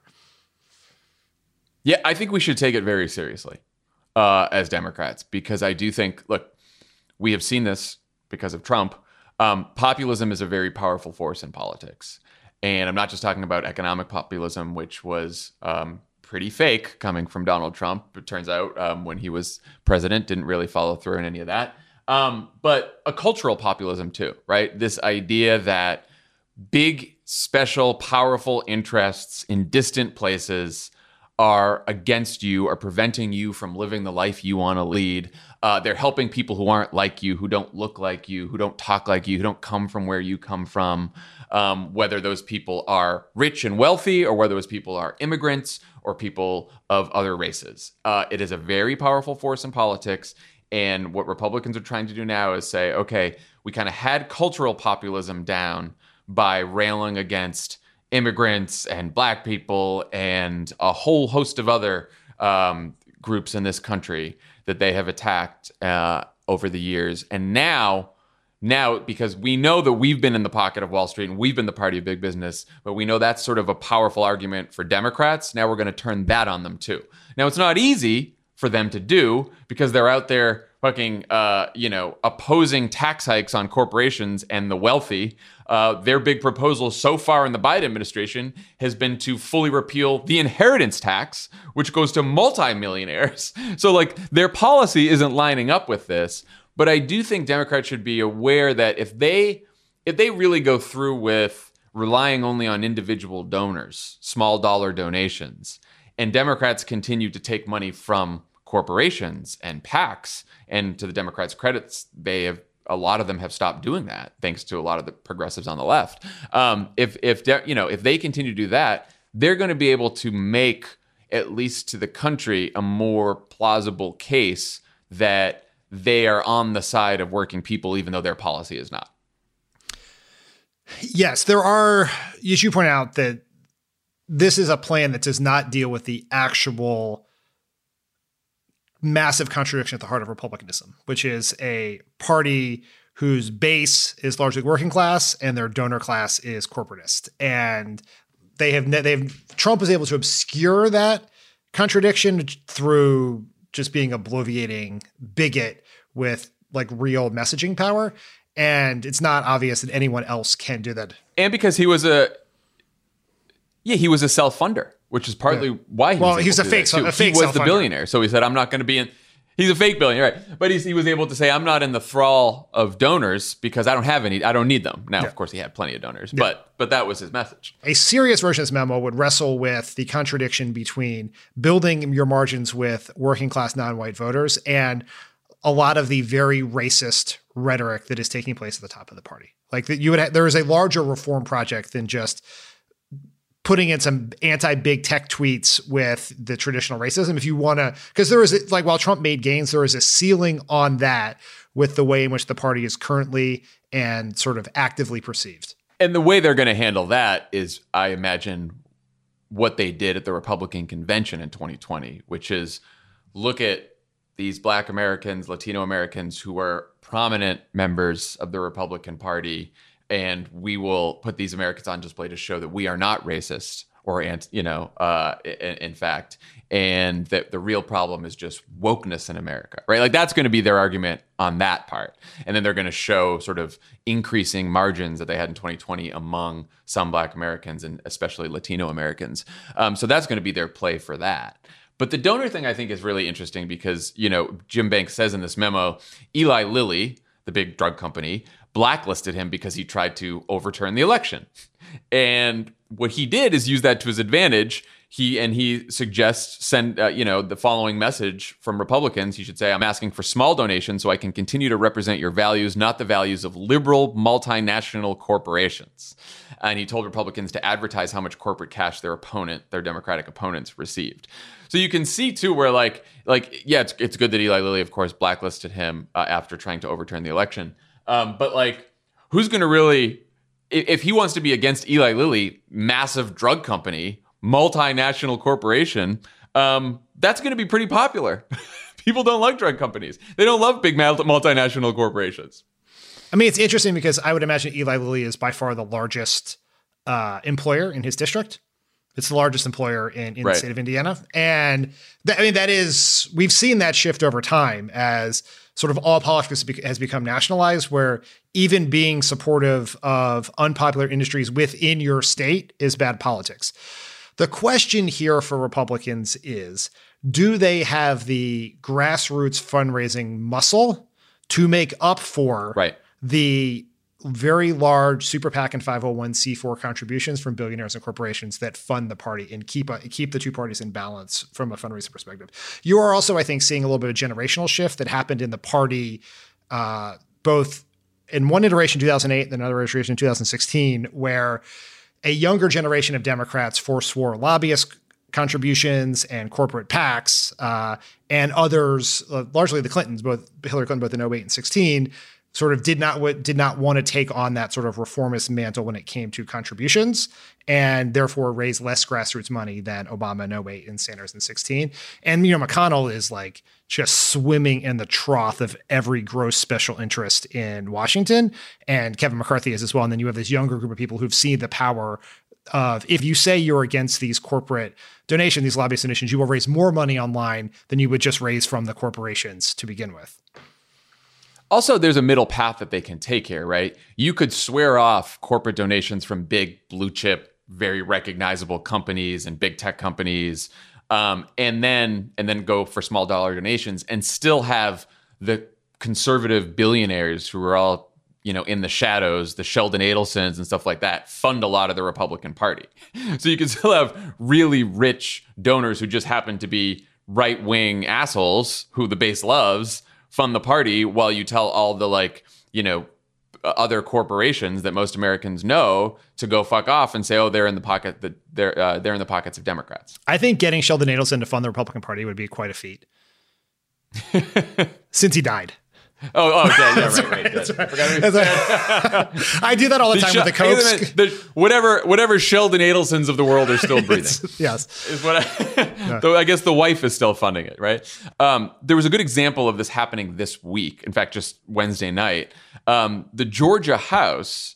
Yeah, I think we should take it very seriously uh, as Democrats, because I do think, look, we have seen this because of Trump. Um, populism is a very powerful force in politics. And I'm not just talking about economic populism, which was um, pretty fake coming from Donald Trump. It turns out um, when he was president, didn't really follow through in any of that. Um, but a cultural populism too, right? This idea that big, special, powerful interests in distant places are against you, are preventing you from living the life you want to lead. Uh, they're helping people who aren't like you, who don't look like you, who don't talk like you, who don't come from where you come from, um, whether those people are rich and wealthy or whether those people are immigrants or people of other races. Uh, it is a very powerful force in politics. And what Republicans are trying to do now is say, okay, we kind of had cultural populism down by railing against immigrants and black people and a whole host of other um, groups in this country that they have attacked uh, over the years. And now, now, because we know that we've been in the pocket of Wall Street and we've been the party of big business, but we know that's sort of a powerful argument for Democrats. Now we're going to turn that on them too. Now, it's not easy for them to do because they're out there fucking, uh, you know, opposing tax hikes on corporations and the wealthy. Uh, their big proposal so far in the Biden administration has been to fully repeal the inheritance tax, which goes to multimillionaires. So, like, their policy isn't lining up with this. But I do think Democrats should be aware that if they if they really go through with relying only on individual donors, small dollar donations, and Democrats continue to take money from corporations and PACs, and to the Democrats' credits, they have a lot of them have stopped doing that, thanks to a lot of the progressives on the left. Um, if if de- you know if they continue to do that, they're going to be able to make, at least to the country, a more plausible case that they are on the side of working people, even though their policy is not. Yes, there are, as you point out, that this is a plan that does not deal with the actual massive contradiction at the heart of republicanism, which is a party whose base is largely working class and their donor class is corporatist. And they have, they've, Trump is able to obscure that contradiction through just being a bloviating bigot with like real messaging power. And it's not obvious that anyone else can do that. And because he was a, yeah, he was a self-funder, which is partly yeah. why he well, was he's a fake, so, a fake He was the billionaire. So he said, I'm not going to be in, he's a fake billionaire, right? But he's, he was able to say, I'm not in the thrall of donors because I don't have any, I don't need them. Now, yeah. of course, he had plenty of donors, yeah. but but that was his message. A serious version of this memo would wrestle with the contradiction between building your margins with working class non-white voters and a lot of the very racist rhetoric that is taking place at the top of the party. Like that, you would have, there is a larger reform project than just putting in some anti-big tech tweets with the traditional racism. If you want to, because there is like, while Trump made gains, there is a ceiling on that with the way in which the party is currently and sort of actively perceived. And the way they're going to handle that is, I imagine, what they did at the Republican convention in twenty twenty, which is look at these Black Americans, Latino Americans who are prominent members of the Republican Party, and we will put these Americans on display to show that we are not racist or, you know, uh, in, in fact, and that the real problem is just wokeness in America, right? Like that's going to be their argument on that part. And then they're going to show sort of increasing margins that they had in twenty twenty among some Black Americans and especially Latino Americans. Um, so that's going to be their play for that. But the donor thing, I think, is really interesting because, you know, Jim Banks says in this memo, Eli Lilly, the big drug company, blacklisted him because he tried to overturn the election. And what he did is use that to his advantage. He and he suggests send, uh, you know, the following message from Republicans. He should say, I'm asking for small donations so I can continue to represent your values, not the values of liberal multinational corporations. And he told Republicans to advertise how much corporate cash their opponent, their Democratic opponents, received. So you can see, too, where like, like yeah, it's, it's good that Eli Lilly, of course, blacklisted him uh, after trying to overturn the election. Um, but like, who's going to really, if, if he wants to be against Eli Lilly, massive drug company, multinational corporation, um, that's going to be pretty popular. People don't like drug companies. They don't love big multinational corporations. I mean, it's interesting because I would imagine Eli Lilly is by far the largest uh, employer in his district. It's the largest employer in, in right. the state of Indiana. And th- I mean, that is, we've seen that shift over time as sort of all politics has become nationalized, where even being supportive of unpopular industries within your state is bad politics. The question here for Republicans is, do they have the grassroots fundraising muscle to make up for right. the very large super PAC and five oh one c four contributions from billionaires and corporations that fund the party and keep a, keep the two parties in balance from a fundraising perspective? You are also, I think, seeing a little bit of generational shift that happened in the party, uh, both in one iteration, two thousand eight, and another iteration in two thousand sixteen, where a younger generation of Democrats forswore lobbyist contributions and corporate PACs, uh, and others, uh, largely the Clintons, both Hillary Clinton, both in oh eight and sixteen, sort of did not w- did not want to take on that sort of reformist mantle when it came to contributions, and therefore raised less grassroots money than Obama in oh eight and Sanders in sixteen. And, you know, McConnell is like just swimming in the trough of every gross special interest in Washington, and Kevin McCarthy is as well. And then you have this younger group of people who've seen the power of, if you say you're against these corporate donations, these lobbyist donations, you will raise more money online than you would just raise from the corporations to begin with. Also, there's a middle path that they can take here, right? You could swear off corporate donations from big blue chip, very recognizable companies and big tech companies, um, and then and then go for small dollar donations and still have the conservative billionaires who are all, you know, in the shadows, the Sheldon Adelsons and stuff like that, fund a lot of the Republican Party. So you can still have really rich donors who just happen to be right-wing assholes who the base loves, fund the party, while you tell all the, like, you know, other corporations that most Americans know to go fuck off and say, oh, they're in the pocket that they're uh, they're in the pockets of Democrats. I think getting Sheldon Adelson to fund the Republican Party would be quite a feat. Since he died. Oh, oh, yeah, yeah, right, right. That's right. That's right. I do that all the, the time sh- with the Cokes. The, whatever, whatever Sheldon Adelsons of the world are still breathing. Yes, is what I. Yeah. Though I guess the wife is still funding it, right? Um, there was a good example of this happening this week. In fact, just Wednesday night, um, the Georgia House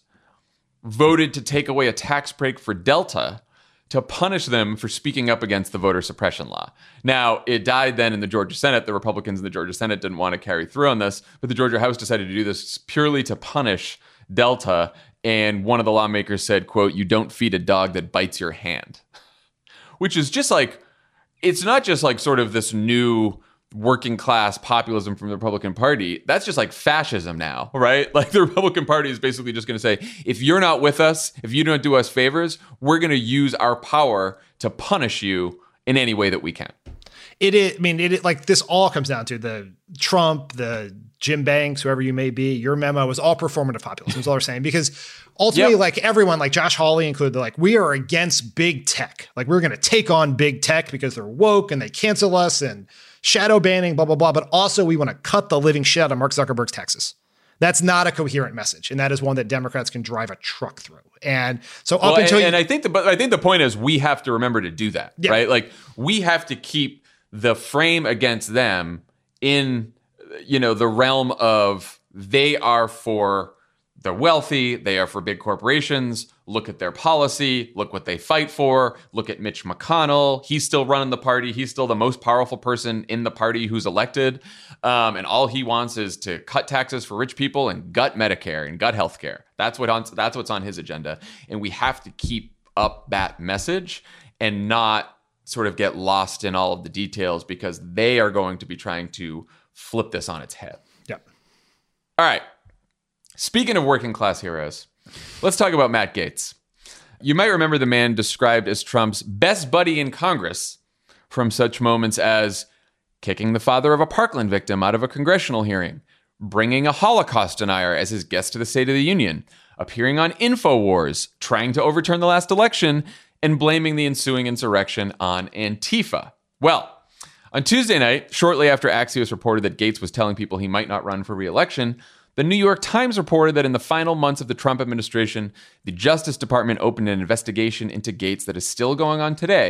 voted to take away a tax break for Delta to punish them for speaking up against the voter suppression law. Now, it died then in the Georgia Senate. The Republicans in the Georgia Senate didn't want to carry through on this, but the Georgia House decided to do this purely to punish Delta. And one of the lawmakers said, quote, "You don't feed a dog that bites your hand," which is just like, it's not just like sort of this new working class populism from the Republican Party. That's just like fascism now, right? Like the Republican Party is basically just going to say, if you're not with us, if you don't do us favors, we're going to use our power to punish you in any way that we can. It is, I mean, it like this all comes down to the Trump, the Jim Banks, whoever you may be, your memo is all performative populism is all they're saying, because ultimately, yep. like everyone, like Josh Hawley included, they're like, we are against big tech. Like we're going to take on big tech because they're woke and they cancel us and shadow banning, blah, blah, blah. But also we want to cut the living shit out of Mark Zuckerberg's taxes. That's not a coherent message. And that is one that Democrats can drive a truck through. And so up well, until- and, and I think the, but I think the point is we have to remember to do that, yeah. right? Like we have to keep the frame against them in, you know, the realm of they are for the wealthy, they are for big corporations. Look at their policy, look what they fight for. Look at Mitch McConnell. He's still running the party. He's still the most powerful person in the party who's elected. Um, and all he wants is to cut taxes for rich people and gut Medicare and gut healthcare. That's what on, that's what's on his agenda. And we have to keep up that message and not sort of get lost in all of the details, because they are going to be trying to flip this on its head. Yep. All right. Speaking of working class heroes, let's talk about Matt Gaetz. You might remember the man described as Trump's best buddy in Congress from such moments as kicking the father of a Parkland victim out of a congressional hearing, bringing a Holocaust denier as his guest to the State of the Union, appearing on InfoWars, trying to overturn the last election, and blaming the ensuing insurrection on Antifa. Well, on Tuesday night, shortly after Axios reported that Gaetz was telling people he might not run for re-election, the New York Times reported that in the final months of the Trump administration, the Justice Department opened an investigation into Gaetz that is still going on today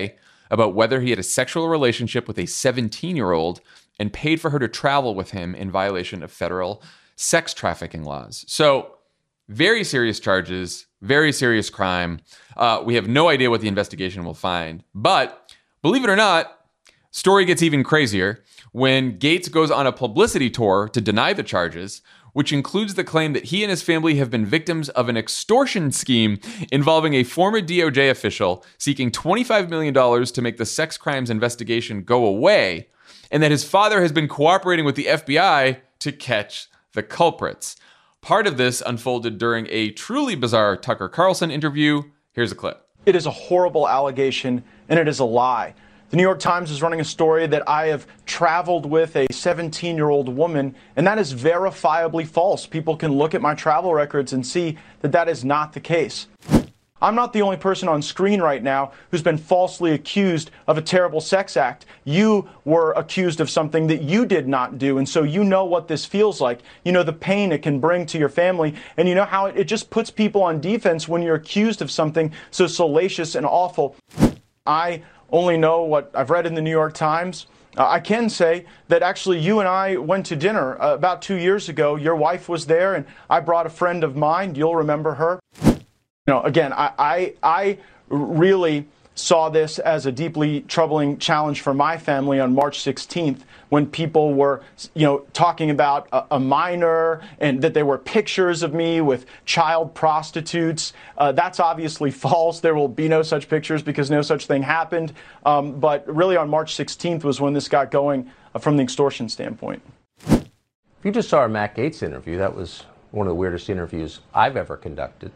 about whether he had a sexual relationship with a seventeen-year-old and paid for her to travel with him in violation of federal sex trafficking laws. So very serious charges, very serious crime. Uh, we have no idea what the investigation will find. But believe it or not, story gets even crazier when Gates goes on a publicity tour to deny the charges, which includes the claim that he and his family have been victims of an extortion scheme involving a former D O J official seeking twenty-five million dollars to make the sex crimes investigation go away, and that his father has been cooperating with the F B I to catch the culprits. Part of this unfolded during a truly bizarre Tucker Carlson interview. Here's a clip. It is a horrible allegation, and it is a lie. The New York Times is running a story that I have traveled with a seventeen-year-old woman, and that is verifiably false. People can look at my travel records and see that that is not the case. I'm not the only person on screen right now who's been falsely accused of a terrible sex act. You were accused of something that you did not do, and so you know what this feels like. You know the pain it can bring to your family, and you know how it, it just puts people on defense when you're accused of something so salacious and awful. I only know what I've read in the New York Times. Uh, I can say that actually you and I went to dinner uh, about two years ago. Your wife was there, and I brought a friend of mine. You'll remember her. You know, again, I, I, I really saw this as a deeply troubling challenge for my family on March sixteenth, when people were, you know, talking about a, a minor and that there were pictures of me with child prostitutes. Uh, that's obviously false. There will be no such pictures because no such thing happened. Um, but really on March sixteenth was when this got going uh, from the extortion standpoint. If you just saw our Matt Gaetz interview, that was one of the weirdest interviews I've ever conducted.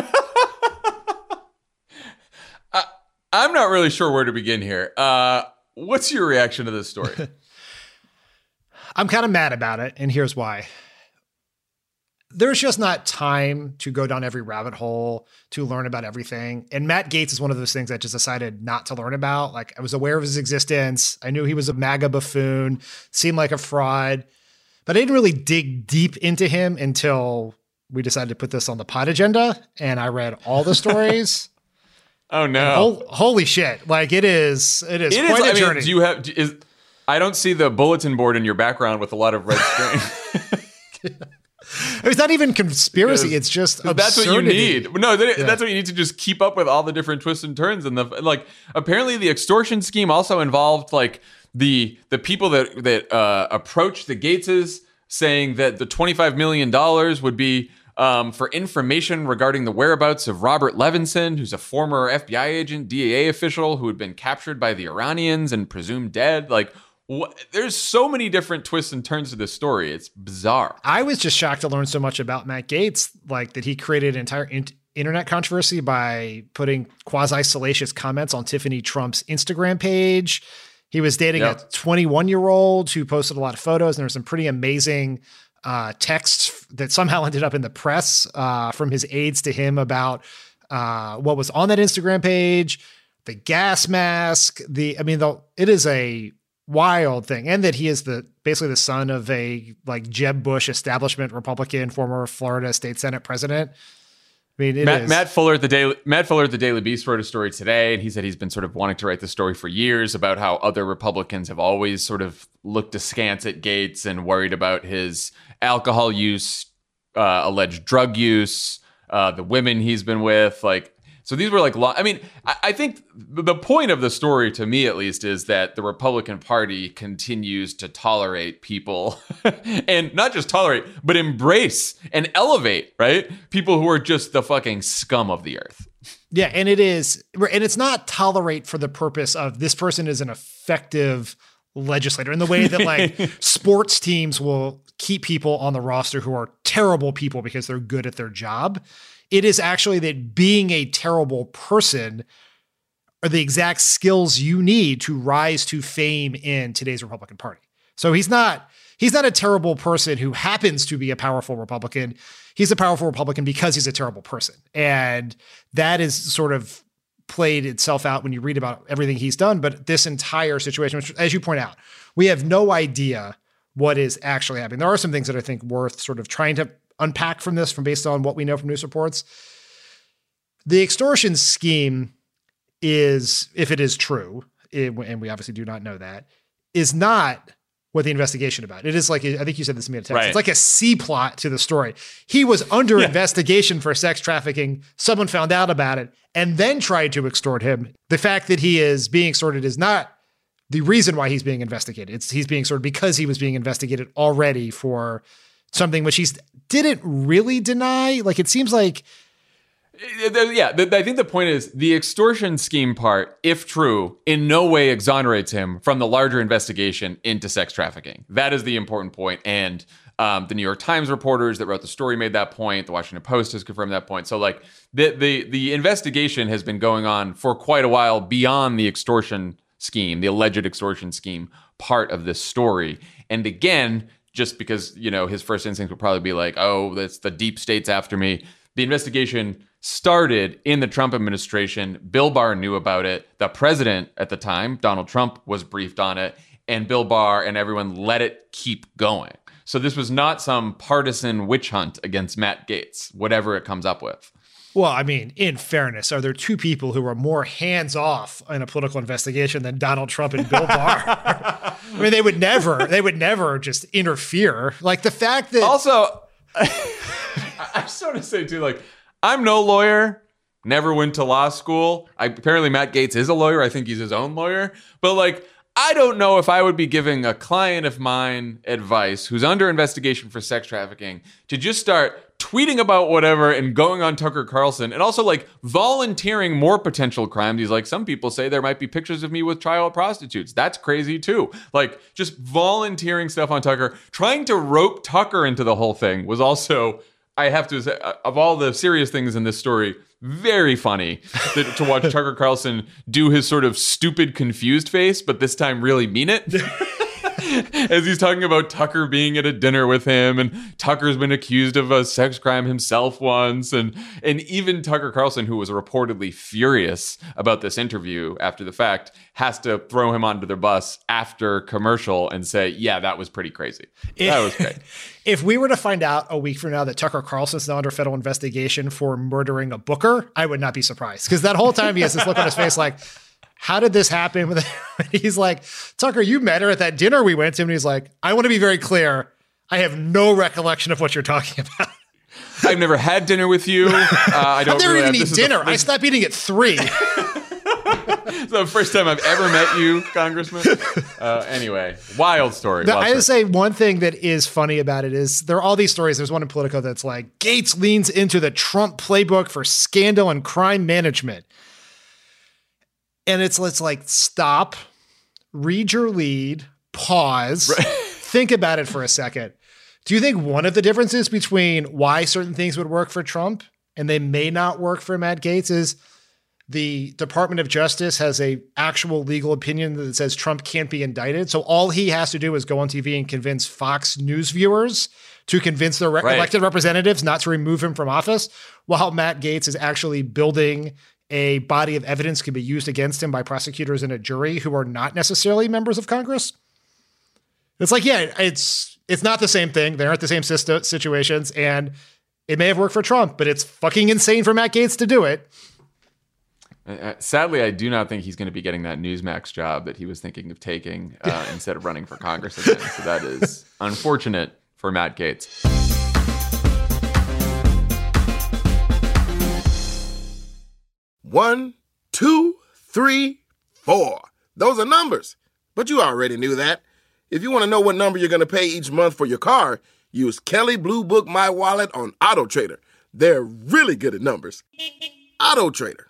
I'm not really sure where to begin here. Uh, what's your reaction to this story? I'm kind of mad about it, and here's why. There's just not time to go down every rabbit hole to learn about everything. And Matt Gaetz is one of those things I just decided not to learn about. Like, I was aware of his existence. I knew he was a MAGA buffoon, seemed like a fraud, but I didn't really dig deep into him until we decided to put this on the pod agenda, and I read all the stories. Oh no! Hol- holy shit! Like it is, it is it quite is, a I journey. mean, do you have? Is I don't see the bulletin board in your background with a lot of red string. It's not even conspiracy; it's just absurdity. That's what you need. No, that, Yeah. that's what you need to just keep up with all the different twists and turns. And the like, apparently, the extortion scheme also involved like the the people that that uh, approached the Gateses, saying that the twenty-five million dollars would be Um, for information regarding the whereabouts of Robert Levinson, who's a former F B I agent, D E A official who had been captured by the Iranians and presumed dead. Like, wh- there's so many different twists and turns to this story. It's bizarre. I was just shocked to learn so much about Matt Gaetz, like that he created an entire in- internet controversy by putting quasi-salacious comments on Tiffany Trump's Instagram page. He was dating Yep. a twenty-one-year-old who posted a lot of photos, and there were some pretty amazing uh, texts that somehow ended up in the press uh, from his aides to him about uh, what was on that Instagram page, the gas mask, the, I mean, the, it is a wild thing. And that he is the, basically the son of a like Jeb Bush establishment Republican, former Florida state Senate president. I mean, it Matt, is. Matt Fuller at the Daily Matt Fuller at the Daily Beast wrote a story today, and he said he's been sort of wanting to write the story for years about how other Republicans have always sort of looked askance at Gaetz and worried about his alcohol use, uh, alleged drug use, uh, the women he's been with, like. So these were like, lo- I mean, I, I think the point of the story, to me at least, is that the Republican Party continues to tolerate people and not just tolerate, but embrace and elevate, right? People who are just the fucking scum of the earth. Yeah. And it is, and it's not tolerate for the purpose of this person is an effective legislator in the way that like sports teams will keep people on the roster who are terrible people because they're good at their job. It is actually that being a terrible person are the exact skills you need to rise to fame in today's Republican Party. So he's not, he's not a terrible person who happens to be a powerful Republican. He's a powerful Republican because he's a terrible person. And that is sort of played itself out when you read about everything he's done. But this entire situation, which, as you point out, we have no idea what is actually happening. There are some things that I think worth sort of trying to unpack from this, from based on what we know from news reports. The extortion scheme is, if it is true, it, and we obviously do not know that, is not what the investigation about. It is like, I think you said this to me in a text. Right. It's like a C plot to the story. He was under Yeah. investigation for sex trafficking. Someone found out about it and then tried to extort him. The fact that he is being extorted is not the reason why he's being investigated. It's he's being extorted because he was being investigated already for something which he didn't really deny. Like, it seems like, Yeah, I think the point is the extortion scheme part, if true, in no way exonerates him from the larger investigation into sex trafficking. That is the important point. And um, the New York Times reporters that wrote the story made that point. The Washington Post has confirmed that point. So, like, the the the investigation has been going on for quite a while beyond the extortion scheme, the alleged extortion scheme part of this story. And again, just because, you know, his first instinct would probably be like, oh, that's the deep state's after me. The investigation started in the Trump administration. Bill Barr knew about it. The president at the time, Donald Trump, was briefed on it. And Bill Barr and everyone let it keep going. So this was not some partisan witch hunt against Matt Gaetz, whatever it comes up with. well, I mean, in fairness, are there two people who are more hands-off in a political investigation than Donald Trump and Bill Barr? I mean, they would never, they would never just interfere. Like, the fact that... Also, I sort of say too, like, I'm no lawyer, never went to law school. I, apparently Matt Gaetz is a lawyer. I think he's his own lawyer. But, like, I don't know if I would be giving a client of mine advice who's under investigation for sex trafficking to just start tweeting about whatever and going on Tucker Carlson and also, like, volunteering more potential crimes. He's like, some people say there might be pictures of me with child prostitutes. That's crazy too. Like, just volunteering stuff on Tucker, trying to rope Tucker into the whole thing was also, I have to say, of all the serious things in this story, very funny to, to watch Tucker Carlson do his sort of stupid, confused face, but this time really mean it. As he's talking about Tucker being at a dinner with him, and Tucker's been accused of a sex crime himself once, and and even Tucker Carlson, who was reportedly furious about this interview after the fact, has to throw him onto their bus after commercial and say, yeah, that was pretty crazy. That was great. If we were to find out a week from now that Tucker Carlson's now under federal investigation for murdering a booker, I would not be surprised. Because that whole time he has this look on his face like, how did this happen? He's like, Tucker, you met her at that dinner we went to. And he's like, I want to be very clear. I have no recollection of what you're talking about. I've never had dinner with you. Uh, I don't I've never really even have, eat dinner. The, I stopped eating at three. It's the first time I've ever met you, Congressman. Uh, anyway, wild story. No, wild I would story. say one thing that is funny about it is there are all these stories. There's one in Politico that's like, Gaetz leans into the Trump playbook for scandal and crime management. And it's, let's like, stop, read your lead, pause, right. Think about it for a second. Do you think one of the differences between why certain things would work for Trump and they may not work for Matt Gaetz is the Department of Justice has a actual legal opinion that says Trump can't be indicted. So all he has to do is go on T V and convince Fox News viewers to convince their re- right. elected representatives not to remove him from office, while Matt Gaetz is actually building a body of evidence could be used against him by prosecutors and a jury who are not necessarily members of Congress. It's like, yeah, it's it's not the same thing. They aren't the same situ- situations, and it may have worked for Trump, but it's fucking insane for Matt Gaetz to do it. Uh, sadly, I do not think he's going to be getting that Newsmax job that he was thinking of taking uh, instead of running for Congress again. So that is unfortunate for Matt Gaetz. One, two, three, four. Those are numbers. But you already knew that. If you want to know what number you're going to pay each month for your car, use Kelley Blue Book My Wallet on AutoTrader. They're really good at numbers. AutoTrader.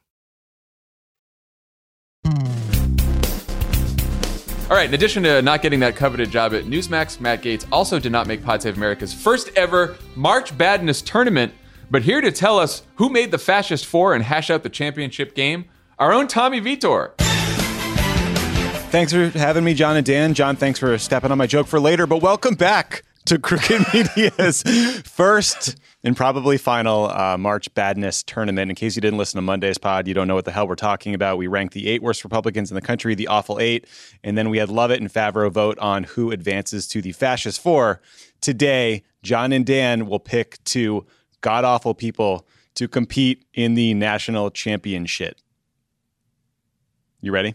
All right, in addition to not getting that coveted job at Newsmax, Matt Gaetz also did not make Pod Save America's first ever March Badness tournament. But here to tell us who made the Fascist Four and hash out the championship game, our own Tommy Vitor. Thanks for having me, John and Dan. John, thanks for stepping on my joke for later, but welcome back to Crooked Media's first and probably final uh, March Badness tournament. In case you didn't listen to Monday's pod, you don't know what the hell we're talking about. We ranked the eight worst Republicans in the country, the awful eight, and then we had Lovett and Favreau vote on who advances to the Fascist Four. Today, John and Dan will pick two god-awful people to compete in the national championship. You ready?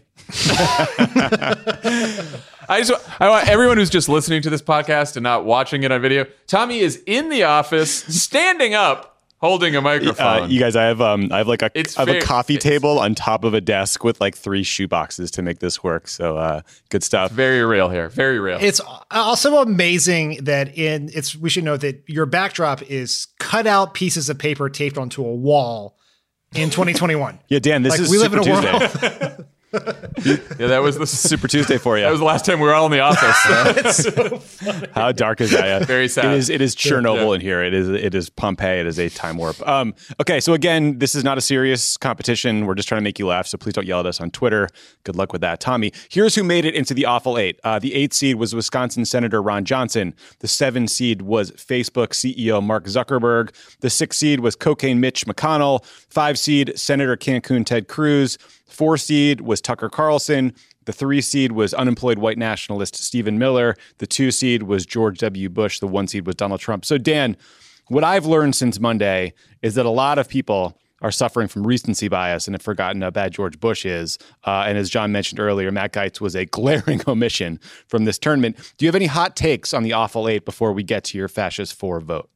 I just I want everyone who's just listening to this podcast and not watching it on video. Tommy is in the office, standing up, holding a microphone. Uh, you guys, I have um, I have like a It's I have fair- a coffee it's- table on top of a desk with like three shoe boxes to make this work. So uh, good stuff. Very real here. Very real. It's also amazing that in it's we should note that your backdrop is cut out pieces of paper taped onto a wall in twenty twenty-one. Yeah, Dan, this Like, is we Super live in a Tuesday. world. yeah, that was the Super Tuesday for you. That was the last time we were all in the office. How dark is that? Very sad. It is. It is Chernobyl Yeah. in here. It is. It is Pompeii. It is a time warp. Um. Okay. So again, this is not a serious competition. We're just trying to make you laugh. So please don't yell at us on Twitter. Good luck with that, Tommy. Here's who made it into the awful eight. Uh, the eighth seed was Wisconsin Senator Ron Johnson. The seven seed was Facebook C E O Mark Zuckerberg. The six seed was Cocaine Mitch McConnell. Five seed Senator Cancun Ted Cruz. Four seed was Tucker Carlson. The three seed was unemployed white nationalist Stephen Miller. The two seed was George W. Bush. The one seed was Donald Trump. So, Dan, what I've learned since Monday is that a lot of people are suffering from recency bias and have forgotten how bad George Bush is. Uh, and as John mentioned earlier, Matt Gaetz was a glaring omission from this tournament. Do you have any hot takes on the awful eight before we get to your fascist four vote?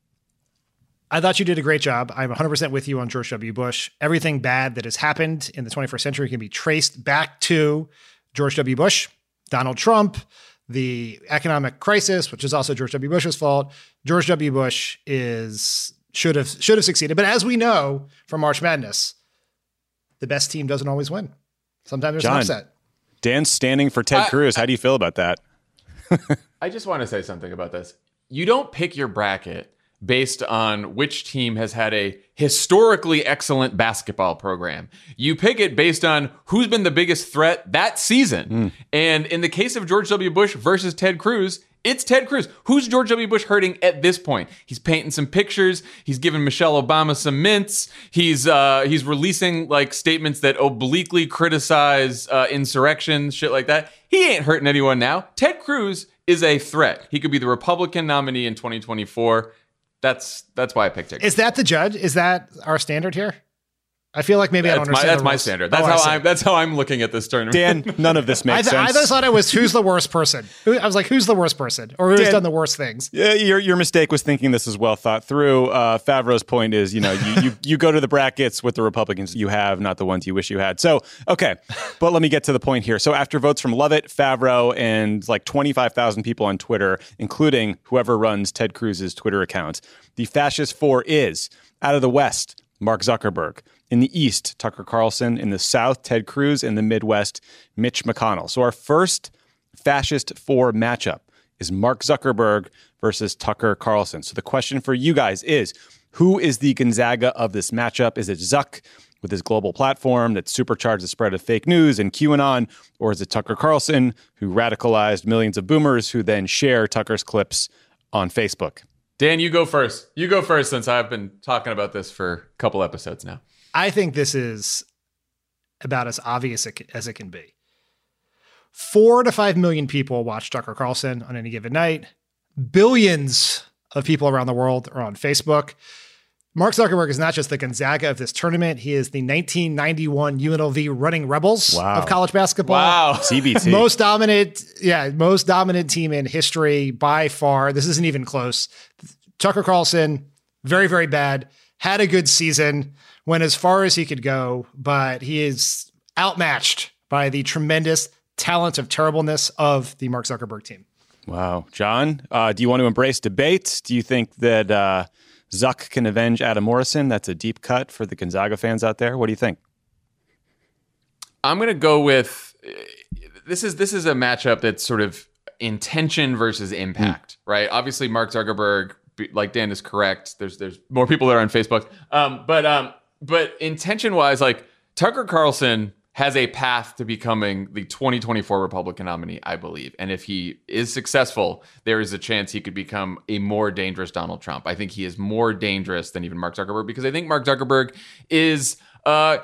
I thought you did a great job. I'm one hundred percent with you on George W. Bush. Everything bad that has happened in the twenty-first century can be traced back to George W. Bush, Donald Trump, the economic crisis, which is also George W. Bush's fault. George W. Bush is should have should have succeeded. But as we know from March Madness, the best team doesn't always win. Sometimes there's John, an upset. Dan's standing for Ted I- Cruz. How do you feel about that? I just want to say something about this. You don't pick your bracket based on which team has had a historically excellent basketball program. You pick it based on who's been the biggest threat that season. Mm. And in the case of George W. Bush versus Ted Cruz, it's Ted Cruz. Who's George W. Bush hurting at this point? He's painting some pictures. He's giving Michelle Obama some mints. He's uh, he's releasing like statements that obliquely criticize uh, insurrection, shit like that. He ain't hurting anyone now. Ted Cruz is a threat. He could be the Republican nominee in twenty twenty-four. That's that's why I picked it. Is that the judge? Is that our standard here? I feel like maybe that's I don't my, understand. That's the my rules. standard. That's Oh, I how see. I'm. That's how I'm looking at this tournament. Dan, none of this makes I, th- I sense. just thought it was who's the worst person. Who, I was like, who's the worst person, or who's Dan- done the worst things? Yeah, your your mistake was thinking this is well thought through. Uh, Favreau's point is, you know, you, you you go to the brackets with the Republicans you have, not the ones you wish you had. So, okay, but let me get to the point here. So, after votes from Lovett, Favreau, and like twenty-five thousand people on Twitter, including whoever runs Ted Cruz's Twitter account, the fascist four is out of the West, Mark Zuckerberg. In the East, Tucker Carlson. In the South, Ted Cruz. In the Midwest, Mitch McConnell. So our first fascist four matchup is Mark Zuckerberg versus Tucker Carlson. So the question for you guys is, who is the Gonzaga of this matchup? Is it Zuck with his global platform that supercharged the spread of fake news and QAnon? Or is it Tucker Carlson, who radicalized millions of boomers who then share Tucker's clips on Facebook? Dan, you go first. You go first since I've been talking about this for a couple episodes now. I think this is about as obvious as it can be. Four to five million people watch Tucker Carlson on any given night. Billions of people around the world are on Facebook. Mark Zuckerberg is not just the Gonzaga of this tournament. He is the nineteen ninety-one U N L V Running Rebels Wow. of college basketball. Wow. C B T. Most dominant, yeah, most dominant team in history by far. This isn't even close. Tucker Carlson, very, very bad. Had a good season, went as far as he could go, but he is outmatched by the tremendous talent of terribleness of the Mark Zuckerberg team. Wow. John, uh, do you want to embrace debate? Do you think that uh, Zuck can avenge Adam Morrison? That's a deep cut for the Gonzaga fans out there. What do you think? I'm going to go with this is this is a matchup that's sort of intention versus impact, mm. right? Obviously, Mark Zuckerberg, like Dan is correct. There's there's more people there on Facebook, um, but um, but intention wise, like Tucker Carlson has a path to becoming the twenty twenty-four Republican nominee, I believe. And if he is successful, there is a chance he could become a more dangerous Donald Trump. I think he is more dangerous than even Mark Zuckerberg because I think Mark Zuckerberg is uh,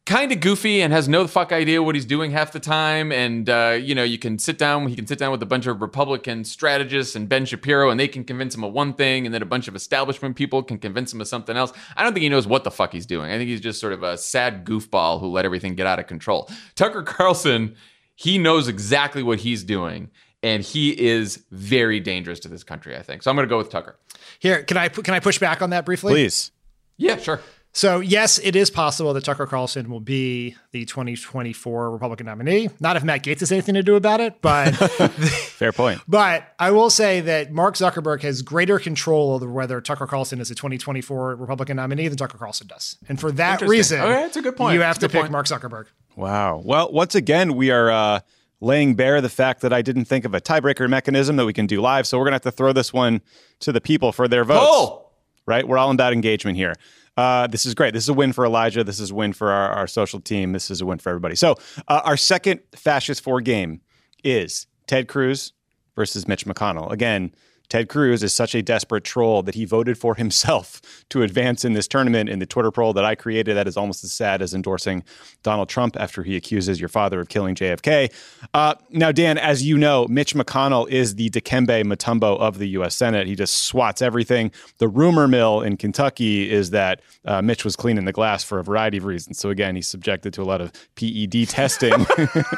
kind of goofy and has no fuck idea what he's doing half the time. And, uh, you know, you can sit down, he can sit down with a bunch of Republican strategists and Ben Shapiro, and they can convince him of one thing, and then a bunch of establishment people can convince him of something else. I don't think he knows what the fuck he's doing. I think he's just sort of a sad goofball who let everything get out of control. Tucker Carlson, he knows exactly what he's doing, and he is very dangerous to this country, I think. So I'm going to go with Tucker. Here, can I can I push back on that briefly? Please. Yeah, sure. So, yes, it is possible that Tucker Carlson will be the twenty twenty-four Republican nominee. Not if Matt Gaetz has anything to do about it, but fair point. But I will say that Mark Zuckerberg has greater control over whether Tucker Carlson is a twenty twenty-four Republican nominee than Tucker Carlson does. And for that reason, okay, that's a good point. You have that's to pick point. Mark Zuckerberg. Wow. Well, once again, we are uh, laying bare the fact that I didn't think of a tiebreaker mechanism that we can do live. So we're going to have to throw this one to the people for their votes. Oh! Right? We're all about engagement here. Uh, this is great. This is a win for Elijah. This is a win for our, our social team. This is a win for everybody. So uh, our second Fascist Four game is Ted Cruz versus Mitch McConnell. Again, Ted Cruz is such a desperate troll that he voted for himself to advance in this tournament in the Twitter poll that I created. That is almost as sad as endorsing Donald Trump after he accuses your father of killing J F K. Uh, now, Dan, as you know, Mitch McConnell is the Dikembe Mutombo of the U S Senate. He just swats everything. The rumor mill in Kentucky is that uh, Mitch was cleaning the glass for a variety of reasons. So again, he's subjected to a lot of P E D testing.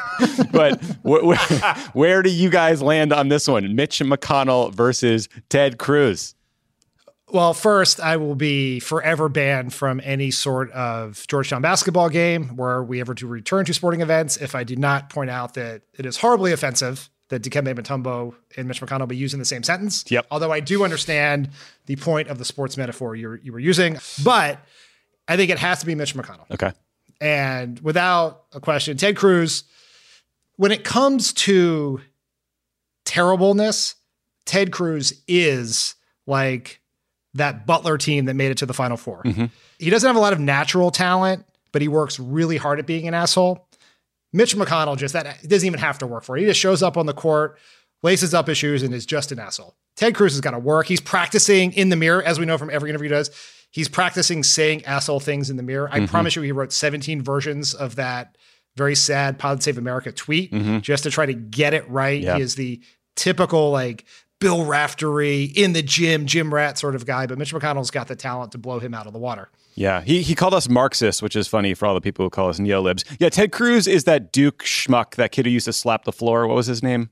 But wh- wh- where do you guys land on this one? Mitch McConnell versus Ted Cruz. Well, first, I will be forever banned from any sort of Georgetown basketball game where we ever do return to sporting events if I do not point out that it is horribly offensive that Dikembe Mutombo and Mitch McConnell be used in the same sentence. Yep. Although I do understand the point of the sports metaphor you you were using, but I think it has to be Mitch McConnell. Okay. And without a question, Ted Cruz, when it comes to terribleness, Ted Cruz is like that Butler team that made it to the Final Four. Mm-hmm. He doesn't have a lot of natural talent, but he works really hard at being an asshole. Mitch McConnell just that doesn't even have to work for it. He just shows up on the court, laces up his shoes, and is just an asshole. Ted Cruz has got to work. He's practicing in the mirror, as we know from every interview he does. He's practicing saying asshole things in the mirror. I mm-hmm. promise you, he wrote seventeen versions of that very sad Pod Save America tweet mm-hmm. just to try to get it right. Yep. He is the typical like Bill Raftery in the gym, gym rat sort of guy, but Mitch McConnell's got the talent to blow him out of the water. Yeah, he he called us Marxists, which is funny for all the people who call us neo-libs. Yeah, Ted Cruz is that Duke schmuck, that kid who used to slap the floor. What was his name?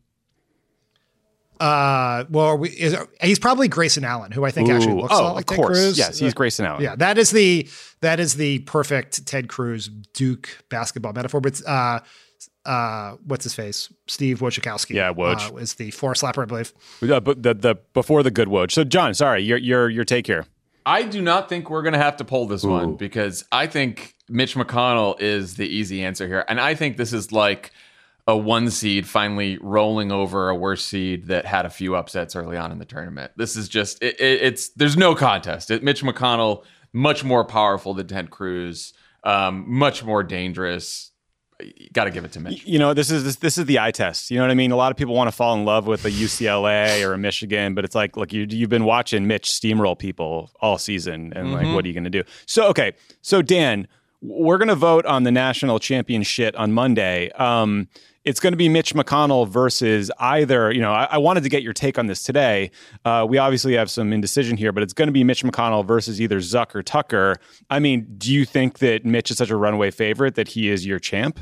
Uh, well, we, is, he's probably Grayson Allen, who I think Ooh, actually looks oh, a lot like Ted course. Cruz. Yes, he's Grayson Allen. Yeah, that is the that is the perfect Ted Cruz Duke basketball metaphor. But uh, uh, what's his face? Steve Wojciechowski. Yeah, Woj uh, is the floor slapper, I believe. Uh, but the the before the good Woj. So, John, sorry, your your your take here. I do not think we're going to have to pull this Ooh. one because I think Mitch McConnell is the easy answer here, and I think this is like a one seed finally rolling over a worse seed that had a few upsets early on in the tournament. This is just it, it, it's there's no contest. It, Mitch McConnell much more powerful than Ted Cruz, um, much more dangerous. You got to give it to Mitch. You know, this is this, this is the eye test. You know what I mean? A lot of people want to fall in love with a U C L A or a Michigan, but it's like, look, you, you've been watching Mitch steamroll people all season, and mm-hmm. like, what are you going to do? So, okay, so Dan, we're going to vote on the national champion shit on Monday. Um, it's going to be Mitch McConnell versus either, you know, I, I wanted to get your take on this today. Uh, we obviously have some indecision here, but it's going to be Mitch McConnell versus either Zuck or Tucker. I mean, do you think that Mitch is such a runaway favorite that he is your champ?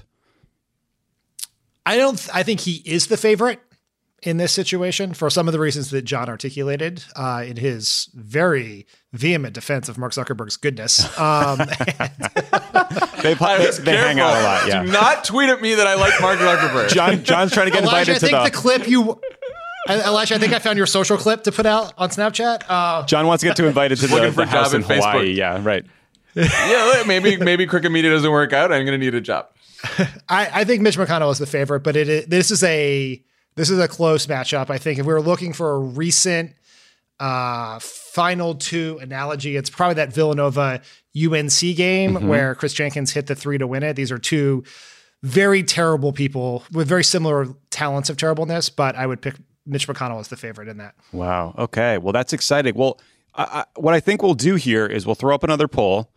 I don't, th- I think he is the favorite in this situation for some of the reasons that John articulated uh, in his very vehement defense of Mark Zuckerberg's goodness. Um, they they, they hang out a lot. Yeah. Do not tweet at me that I like Mark Zuckerberg. John John's trying to get Elijah, invited I think to the, the clip you. Elijah, I think I found your social clip to put out on Snapchat. Uh, John wants to get to invited to the, the house in Hawaii. Facebook. Yeah, right. Yeah, maybe maybe Cricket Media doesn't work out. I'm going to need a job. I, I think Mitch McConnell is the favorite, but it is, this is a this is a close matchup. I think if we were looking for a recent uh, final two analogy, it's probably that Villanova U N C game mm-hmm. where Chris Jenkins hit the three to win it. These are two very terrible people with very similar talents of terribleness, but I would pick Mitch McConnell as the favorite in that. Wow. Okay. Well, that's exciting. Well, I, I, what I think we'll do here is we'll throw up another poll.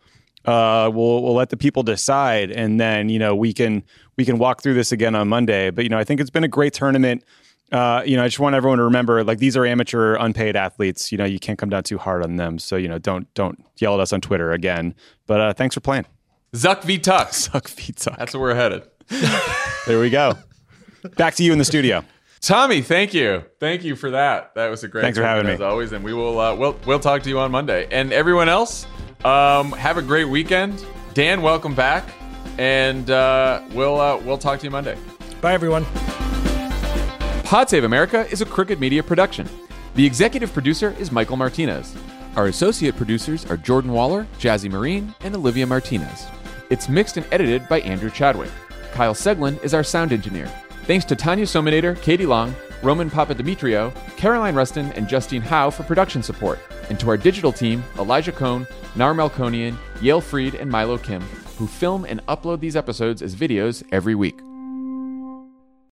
Uh, we'll we'll let the people decide, and then you know we can we can walk through this again on Monday. But you know I think it's been a great tournament. Uh, you know I just want everyone to remember, like, these are amateur, unpaid athletes. You know you can't come down too hard on them. So you know don't don't yell at us on Twitter again. But uh, thanks for playing. Zuck v Tuck. Zuck v Tuck. That's where we're headed. There we go. Back to you in the studio. Tommy, thank you. Thank you for that. That was a great Thanks for having me. As always, and we will uh, we'll we'll talk to you on Monday. And everyone else, um, have a great weekend. Dan, welcome back. And uh, we'll uh, we'll talk to you Monday. Bye, everyone. Pod Save America is a Crooked Media production. The executive producer is Michael Martinez. Our associate producers are Jordan Waller, Jazzy Marine, and Olivia Martinez. It's mixed and edited by Andrew Chadwick. Kyle Seglin is our sound engineer. Thanks to Tanya Sominator, Katie Long, Roman Papadimitriou, Caroline Rustin, and Justine Howe for production support, and to our digital team, Elijah Cohn, Nar Melkonian, Yale Freed, and Milo Kim, who film and upload these episodes as videos every week.